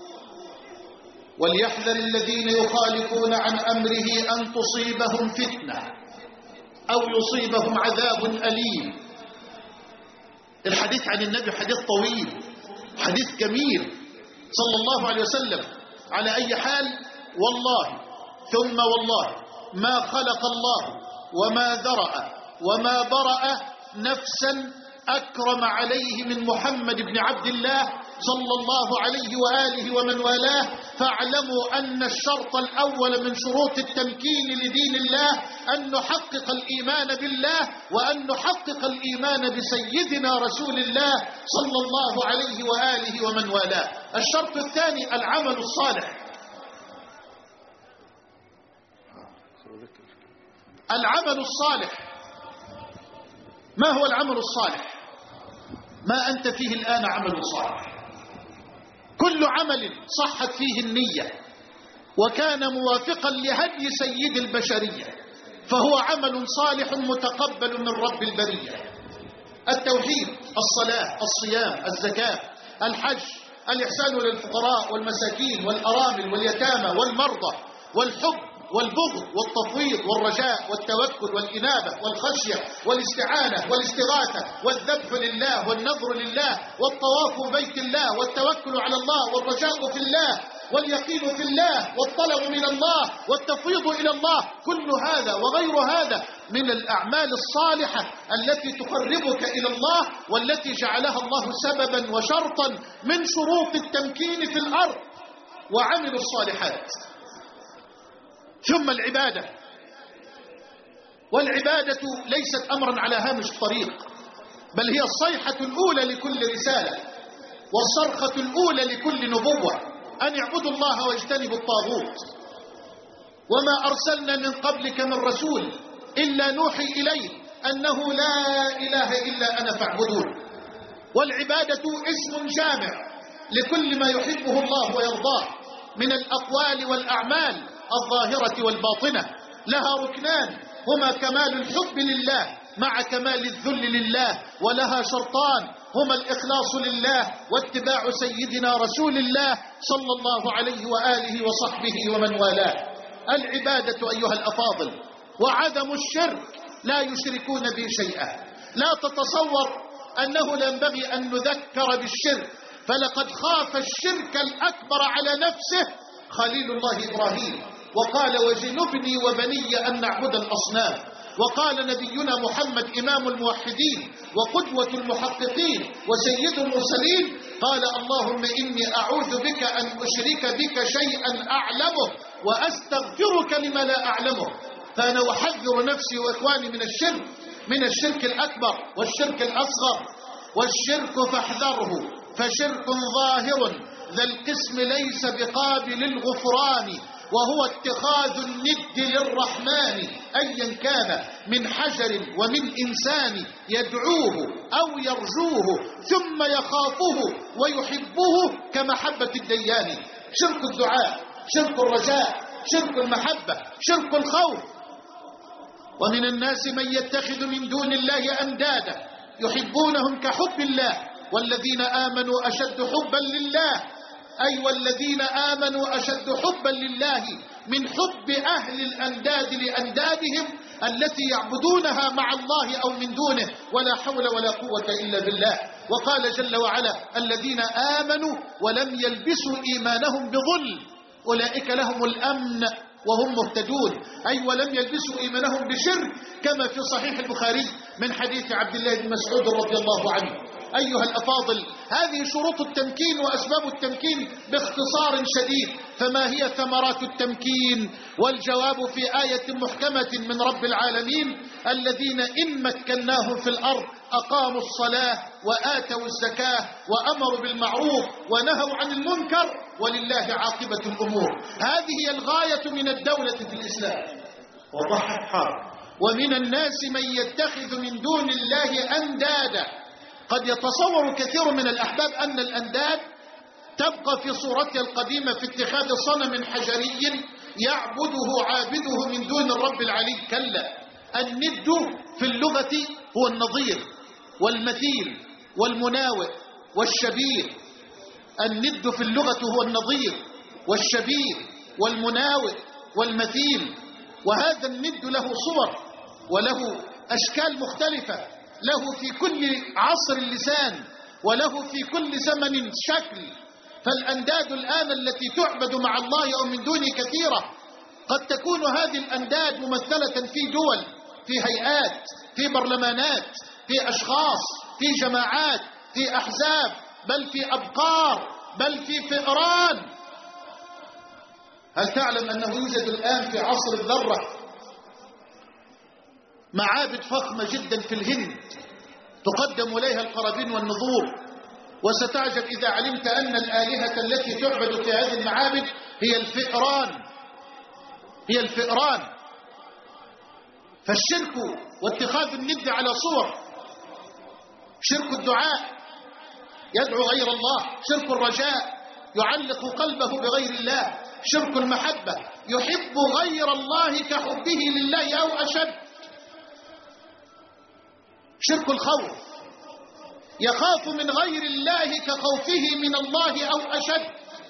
وليحذر الذين يخالفون عن أمره أن تصيبهم فتنة أو يصيبهم عذاب أليم. الحديث عن النبي حديث طويل، حديث جميل صلى الله عليه وسلم. على أي حال والله ثم والله ما خلق الله وما ذرأ وما برأ نفسا أكرم عليه من محمد بن عبد الله صلى الله عليه وآله ومن والاه. فاعلموا أن الشرط الأول من شروط التمكين لدين الله أن نحقق الإيمان بالله، وأن نحقق الإيمان بسيدنا رسول الله صلى الله عليه وآله ومن والاه. الشرط الثاني العمل الصالح. العمل الصالح. ما هو العمل الصالح؟ ما أنت فيه الآن عمل صالح. كل عمل صحت فيه النية وكان موافقا لهدي سيد البشرية فهو عمل صالح متقبل من رب البرية. التوحيد، الصلاة، الصيام، الزكاة، الحج، الإحسان للفقراء والمساكين والأرامل واليتامى والمرضى، والحب والبغض والتفويض والرجاء والتوكل والإنابة والخشية والاستعانة والاستغاثة والذبح لله والنذر لله والطواف ببيت الله والتوكل على الله والرجاء في الله واليقين في الله والطلب من الله والتفويض إلى الله. كل هذا وغير هذا من الأعمال الصالحة التي تقربك إلى الله، والتي جعلها الله سببا وشرطا من شروط التمكين في الأرض. وعملوا الصالحات. ثم العبادة. والعبادة ليست أمرا على هامش الطريق، بل هي الصيحة الأولى لكل رسالة والصرخة الأولى لكل نبوة، أن اعبدوا الله واجتنبوا الطاغوت. وما أرسلنا من قبلك من رسول إلا نوحي إليه أنه لا إله إلا أنا فاعبدون. والعبادة اسم جامع لكل ما يحبه الله ويرضاه من الأقوال والأعمال الظاهرة والباطنة. لها ركنان هما كمال الحب لله مع كمال الذل لله، ولها شرطان هما الإخلاص لله واتباع سيدنا رسول الله صلى الله عليه وآله وصحبه ومن والاه. العبادة أيها الأفاضل وعدم الشرك لا يشركون به شيئا. لا تتصور أنه لا ينبغي أن نذكر بالشرك، فلقد خاف الشرك الأكبر على نفسه خليل الله إبراهيم، وقال وجنبني وبني أن نعبد الأصنام. وقال نبينا محمد إمام الموحدين وقدوة المحققين وسيد المرسلين، قال اللهم إني أعوذ بك أن أشرك بك شيئا أعلمه وأستغفرك لما لا أعلمه. فأنا أحذر نفسي وإخواني من الشرك الأكبر والشرك الأصغر. والشرك فاحذره فشرك ظاهر ذا القسم ليس بقابل الغفران، وهو اتخاذ الند للرحمن أيا كان من حجر ومن إنسان يدعوه أو يرجوه ثم يخافه ويحبه كمحبة الديان. شرك الدعاء، شرك الرجاء، شرك المحبة، شرك الخوف. ومن الناس من يتخذ من دون الله أندادا يحبونهم كحب الله والذين آمنوا أشد حبا لله، أي والذين آمنوا أشد حبا لله من حب أهل الأنداد لأندادهم التي يعبدونها مع الله أو من دونه، ولا حول ولا قوة إلا بالله. وقال جل وعلا الذين آمنوا ولم يلبسوا إيمانهم بظلم أولئك لهم الأمن وهم مهتدون، أي ولم يلبسوا إيمانهم بشرك، كما في صحيح البخاري من حديث عبد الله بن مسعود رضي الله عنه. أيها الأفاضل، هذه شروط التمكين وأسباب التمكين باختصار شديد. فما هي ثمرات التمكين؟ والجواب في آية محكمة من رب العالمين: الذين إن مكناهم في الأرض أقاموا الصلاة وآتوا الزكاة وأمروا بالمعروف ونهوا عن المنكر ولله عاقبة الأمور. هذه هي الغاية من الدولة في الإسلام. وضحها: ومن الناس من يتخذ من دون الله أندادا. قد يتصور كثير من الأحباب أن الأنداد تبقى في صورتها القديمة في اتخاذ صنم حجري يعبده عابده من دون الرب العلي. كلا، الند في اللغة هو النظير والمثيل والمناوئ والشبيه. الند في اللغة هو النظير والشبيه والمناوئ والمثيل. وهذا الند له صور وله أشكال مختلفة، له في كل عصر اللسان وله في كل زمن شكل. فالأنداد الآن التي تعبد مع الله أو من دونه كثيرة. قد تكون هذه الأنداد ممثلة في دول، في هيئات، في برلمانات، في أشخاص، في جماعات، في أحزاب، بل في أبقار، بل في فئران. هل تعلم أنه يوجد الآن في عصر الذرة معابد فخمة جدا في الهند تقدم إليها القرابين والنذور؟ وستعجب إذا علمت أن الآلهة التي تعبد في هذه المعابد هي الفئران، هي الفئران. فالشرك واتخاذ الند على صور: شرك الدعاء يدعو غير الله، شرك الرجاء يعلق قلبه بغير الله، شرك المحبة يحب غير الله كحبه لله أو أشد، شرك الخوف يخاف من غير الله كخوفه من الله أو أشد.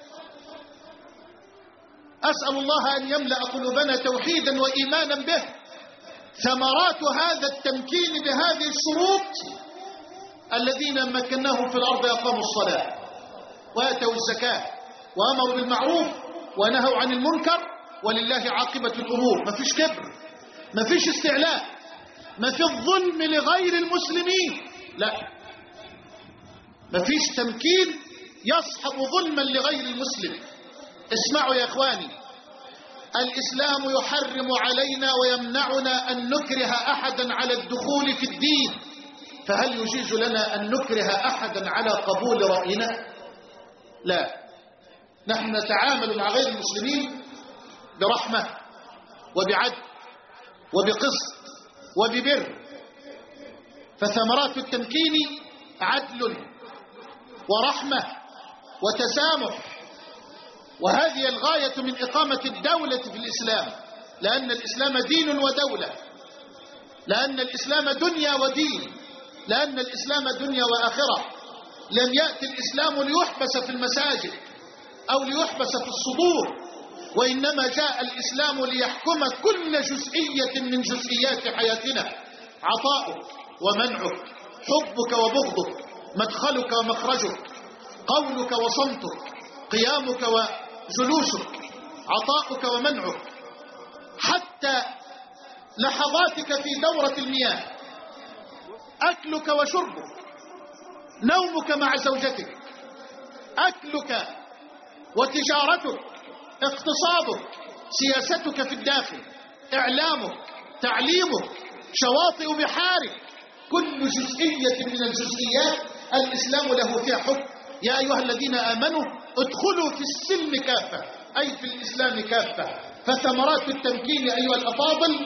أسأل الله أن يملأ قلوبنا توحيدا وإيمانا به. ثمرات هذا التمكين بهذه الشروط: الذين مكناهم في الأرض أقاموا الصلاة وآتوا الزكاة وأمروا بالمعروف ونهوا عن المنكر ولله عاقبة الأمور. ما فيش كبر، ما فيش استعلاء، ما فيش ظلم لغير المسلمين، لا، ما فيش تمكين يصحب ظلما لغير المسلم. اسمعوا يا إخواني، الإسلام يحرم علينا ويمنعنا أن نكره أحدا على الدخول في الدين، فهل يجيز لنا أن نكره أحدا على قبول رأينا؟ لا، نحن نتعامل مع غير المسلمين برحمة وبعدل وبقسط وببر. فثمرات التمكين عدل ورحمة وتسامح، وهذه الغاية من إقامة الدولة في الإسلام، لأن الإسلام دين ودولة، لأن الإسلام دنيا ودين، لأن الإسلام دنيا وآخرة. لم يأتي الإسلام ليحبس في المساجد أو ليحبس في الصدور، وإنما جاء الإسلام ليحكم كل جزئية من جزئيات حياتنا: عطاؤك ومنعك، حبك وبغضك، مدخلك ومخرجك، قولك وصمتك، قيامك وجلوسك، عطاؤك ومنعك، حتى لحظاتك في دورة المياه، أكلك وشربك، نومك مع زوجتك، أكلك وتجارتك، اقتصادك، سياستك في الداخل، إعلامك، تعليمك، شواطئ بحارك، كل جزئية من الجزئيات الإسلام له فيها حكم. يا أيها الذين آمنوا ادخلوا في السلم كافة، أي في الإسلام كافة. فثمرات التمكين أيها الأفاضل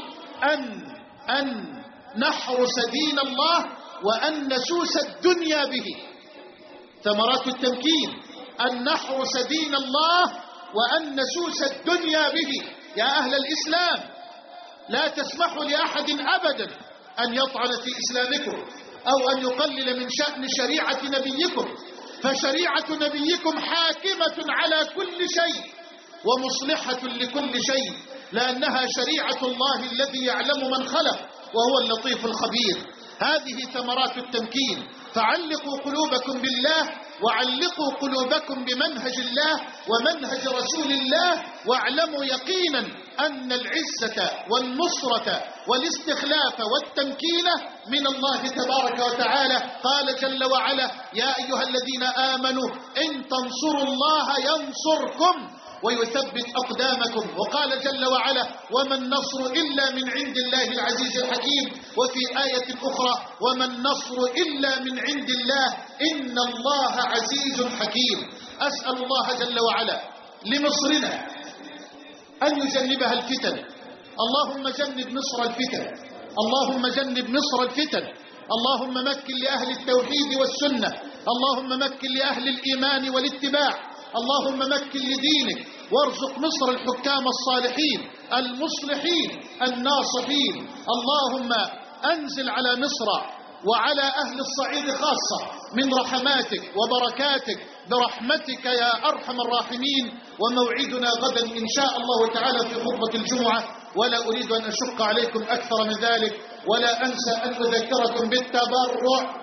أن نحرس دين الله وأن نسوس الدنيا به. ثمرات التمكين أن نحرس دين الله وأن نسوس الدنيا به. يا أهل الإسلام، لا تسمحوا لأحد أبدا أن يطعن في إسلامكم أو أن يقلل من شأن شريعة نبيكم، فشريعة نبيكم حاكمة على كل شيء ومصلحة لكل شيء، لأنها شريعة الله الذي يعلم من خلق وهو اللطيف الخبير. هذه ثمرات التمكين. فعلقوا قلوبكم بالله، وعلقوا قلوبكم بمنهج الله ومنهج رسول الله، واعلموا يقينا أن العزة والنصرة والاستخلاف والتمكين من الله تبارك وتعالى. قال جل وعلا: يا أيها الذين آمنوا إن تنصروا الله ينصركم ويثبت أقدامكم. وقال جل وعلا: وما النصر إلا من عند الله العزيز الحكيم. وفي آية أخرى: وما النصر إلا من عند الله إن الله عزيز حكيم. أسأل الله جل وعلا لمصرنا أن يجنبها الفتن. اللهم جنب مصر الفتن، اللهم جنب مصر الفتن. اللهم مكن لأهل التوحيد والسنة، اللهم مكن لأهل الإيمان والاتباع، اللهم مكن لدينك، وارزق مصر الحكام الصالحين المصلحين الناصحين. اللهم أنزل على مصر وعلى أهل الصعيد خاصة من رحماتك وبركاتك برحمتك يا أرحم الراحمين. وموعدنا غدا إن شاء الله تعالى في خطبة الجمعة، ولا أريد أن أشق عليكم أكثر من ذلك، ولا أنسى أن أذكركم بالتبرع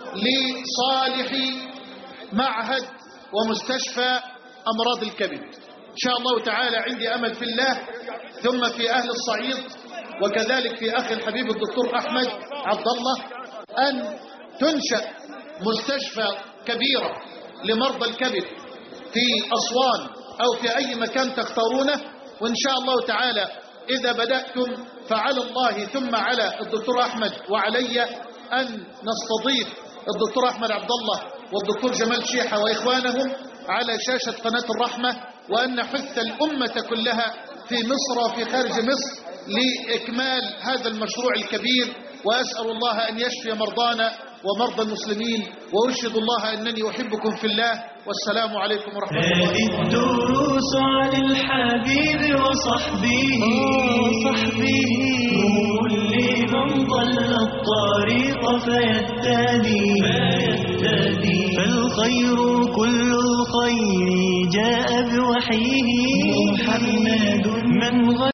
لصالح معهد ومستشفى أمراض الكبد. إن شاء الله تعالى عندي أمل في الله، ثم في أهل الصعيد، وكذلك في أخي الحبيب الدكتور أحمد عبد الله، أن تنشأ مستشفى كبيرة لمرضى الكبد في أسوان أو في أي مكان تختارونه. وإن شاء الله تعالى إذا بدأتم فعلى الله ثم على الدكتور أحمد وعلي أن نستضيف الدكتور أحمد عبد الله والدكتور جمال شيحة وإخوانهم على شاشة قناة الرحمة، وأن نحث الأمة كلها في مصر وفي خارج مصر لإكمال هذا المشروع الكبير. وأسأل الله أن يشفي مرضانا ومرضى المسلمين، وأشهد الله أنني أحبكم في الله، والسلام عليكم ورحمة الله. هذه الدروس عن الحبيب وصحبه نور لمن ضل الطريق فيهتدي فالخير كل الخير جاء بوحيه محمد من